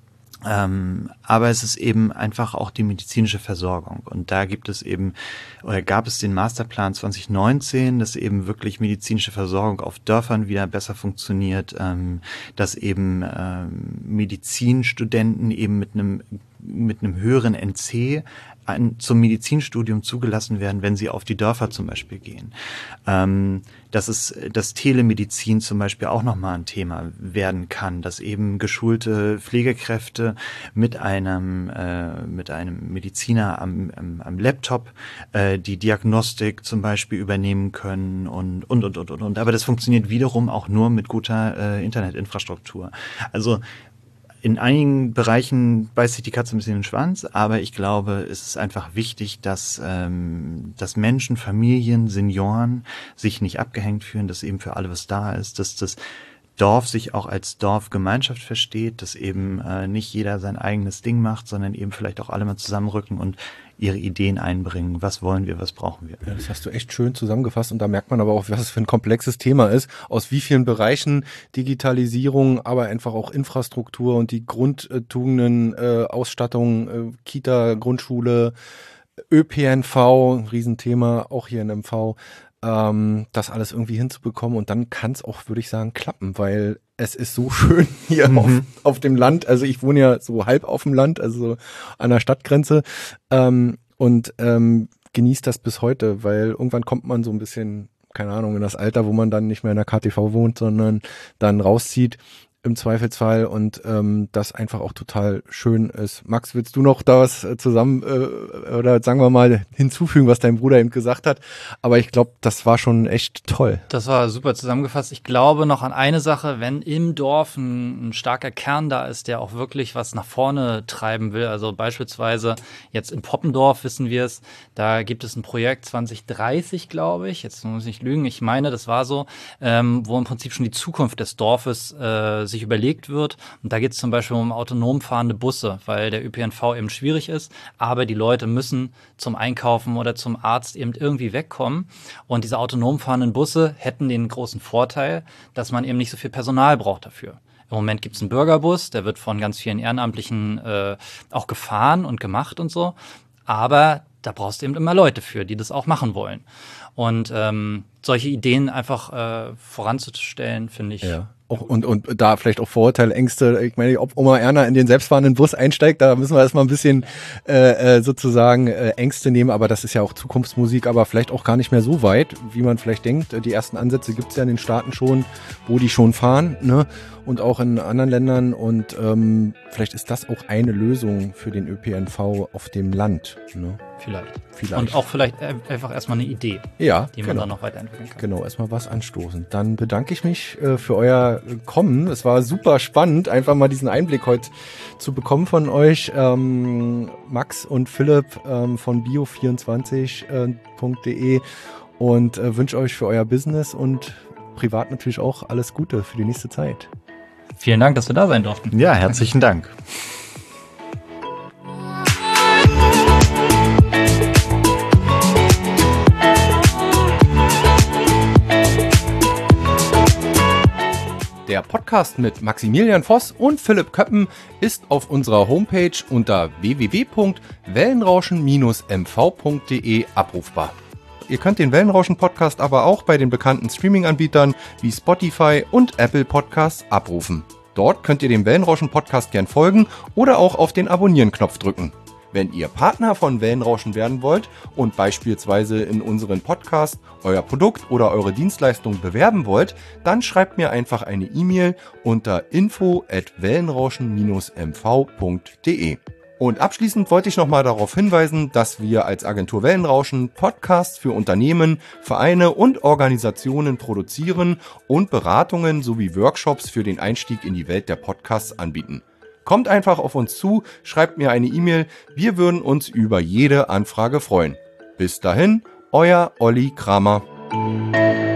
Ähm, aber es ist eben einfach auch die medizinische Versorgung. Und da gibt es eben, oder gab es den Masterplan zwanzig neunzehn, dass eben wirklich medizinische Versorgung auf Dörfern wieder besser funktioniert, ähm, dass eben ähm, Medizinstudenten eben mit einem mit einem höheren N C ein, zum Medizinstudium zugelassen werden, wenn sie auf die Dörfer zum Beispiel gehen. Ähm, dass es, dass Telemedizin zum Beispiel auch nochmal ein Thema werden kann, dass eben geschulte Pflegekräfte mit einem, äh, mit einem Mediziner am, am, am Laptop äh, die Diagnostik zum Beispiel übernehmen können und, und, und, und, und, und. Aber das funktioniert wiederum auch nur mit guter äh, Internetinfrastruktur. Also, in einigen Bereichen beißt sich die Katze ein bisschen in den Schwanz, aber ich glaube, es ist einfach wichtig, dass, ähm, dass Menschen, Familien, Senioren sich nicht abgehängt fühlen, dass eben für alle was da ist, dass das Dorf sich auch als Dorfgemeinschaft versteht, dass eben äh, nicht jeder sein eigenes Ding macht, sondern eben vielleicht auch alle mal zusammenrücken und ihre Ideen einbringen. Was wollen wir, was brauchen wir? Ja, das hast du echt schön zusammengefasst und da merkt man aber auch, was es für ein komplexes Thema ist, aus wie vielen Bereichen Digitalisierung, aber einfach auch Infrastruktur und die Grundtugenden, äh, Ausstattung, äh, Kita, Grundschule, Ö P N V, ein Riesenthema, auch hier in M V, ähm, das alles irgendwie hinzubekommen und dann kann es auch, würde ich sagen, klappen, weil es ist so schön hier mhm. auf, auf dem Land. Also ich wohne ja so halb auf dem Land, also so an der Stadtgrenze ähm, und ähm, genießt das bis heute, weil irgendwann kommt man so ein bisschen, keine Ahnung, in das Alter, wo man dann nicht mehr in der K T V wohnt, sondern dann rauszieht im Zweifelsfall und ähm, das einfach auch total schön ist. Max, willst du noch da was zusammen äh, oder sagen wir mal hinzufügen, was dein Bruder eben gesagt hat? Aber ich glaube, das war schon echt toll. Das war super zusammengefasst. Ich glaube noch an eine Sache, wenn im Dorf ein, ein starker Kern da ist, der auch wirklich was nach vorne treiben will, also beispielsweise jetzt in Poppendorf wissen wir es, da gibt es ein Projekt zwanzig dreißig, glaube ich, jetzt muss ich nicht lügen, ich meine, das war so, ähm, wo im Prinzip schon die Zukunft des Dorfes äh, sich überlegt wird. Und da geht es zum Beispiel um autonom fahrende Busse, weil der Ö P N V eben schwierig ist, aber die Leute müssen zum Einkaufen oder zum Arzt eben irgendwie wegkommen. Und diese autonom fahrenden Busse hätten den großen Vorteil, dass man eben nicht so viel Personal braucht dafür. Im Moment gibt es einen Bürgerbus, der wird von ganz vielen Ehrenamtlichen äh, auch gefahren und gemacht und so. Aber da brauchst du eben immer Leute für, die das auch machen wollen. Und ähm, solche Ideen einfach äh, voranzustellen, finde ich ja. auch und, und da vielleicht auch Vorurteile, Ängste. Ich meine, ob Oma Erna in den selbstfahrenden Bus einsteigt, da müssen wir erstmal ein bisschen äh, sozusagen äh, Ängste nehmen, aber das ist ja auch Zukunftsmusik, aber vielleicht auch gar nicht mehr so weit, wie man vielleicht denkt. Die ersten Ansätze gibt es ja in den Staaten schon, wo die schon fahren, ne? Und auch in anderen Ländern und ähm, vielleicht ist das auch eine Lösung für den Ö P N V auf dem Land. Ne? Vielleicht. Vielleicht. Und auch vielleicht einfach erstmal eine Idee, ja, die man genau. dann noch weiterentwickeln kann. Genau, erstmal was anstoßen. Dann bedanke ich mich äh, für euer Kommen. Es war super spannend, einfach mal diesen Einblick heute zu bekommen von euch. Ähm, Max und Philipp ähm, von bio vierundzwanzig punkt de und äh, wünsche euch für euer Business und privat natürlich auch alles Gute für die nächste Zeit. Vielen Dank, dass wir da sein durften. Ja, herzlichen Dank. Der Podcast mit Maximilian Voss und Philipp Köppen ist auf unserer Homepage unter w w w punkt wellenrauschen Bindestrich m v punkt de abrufbar. Ihr könnt den Wellenrauschen-Podcast aber auch bei den bekannten Streaming-Anbietern wie Spotify und Apple Podcasts abrufen. Dort könnt ihr dem Wellenrauschen-Podcast gern folgen oder auch auf den Abonnieren-Knopf drücken. Wenn ihr Partner von Wellenrauschen werden wollt und beispielsweise in unseren Podcast euer Produkt oder eure Dienstleistung bewerben wollt, dann schreibt mir einfach eine E-Mail unter info at wellenrauschen Bindestrich m v punkt de. Und abschließend wollte ich nochmal darauf hinweisen, dass wir als Agentur Wellenrauschen Podcasts für Unternehmen, Vereine und Organisationen produzieren und Beratungen sowie Workshops für den Einstieg in die Welt der Podcasts anbieten. Kommt einfach auf uns zu, schreibt mir eine E-Mail, wir würden uns über jede Anfrage freuen. Bis dahin, euer Olli Kramer.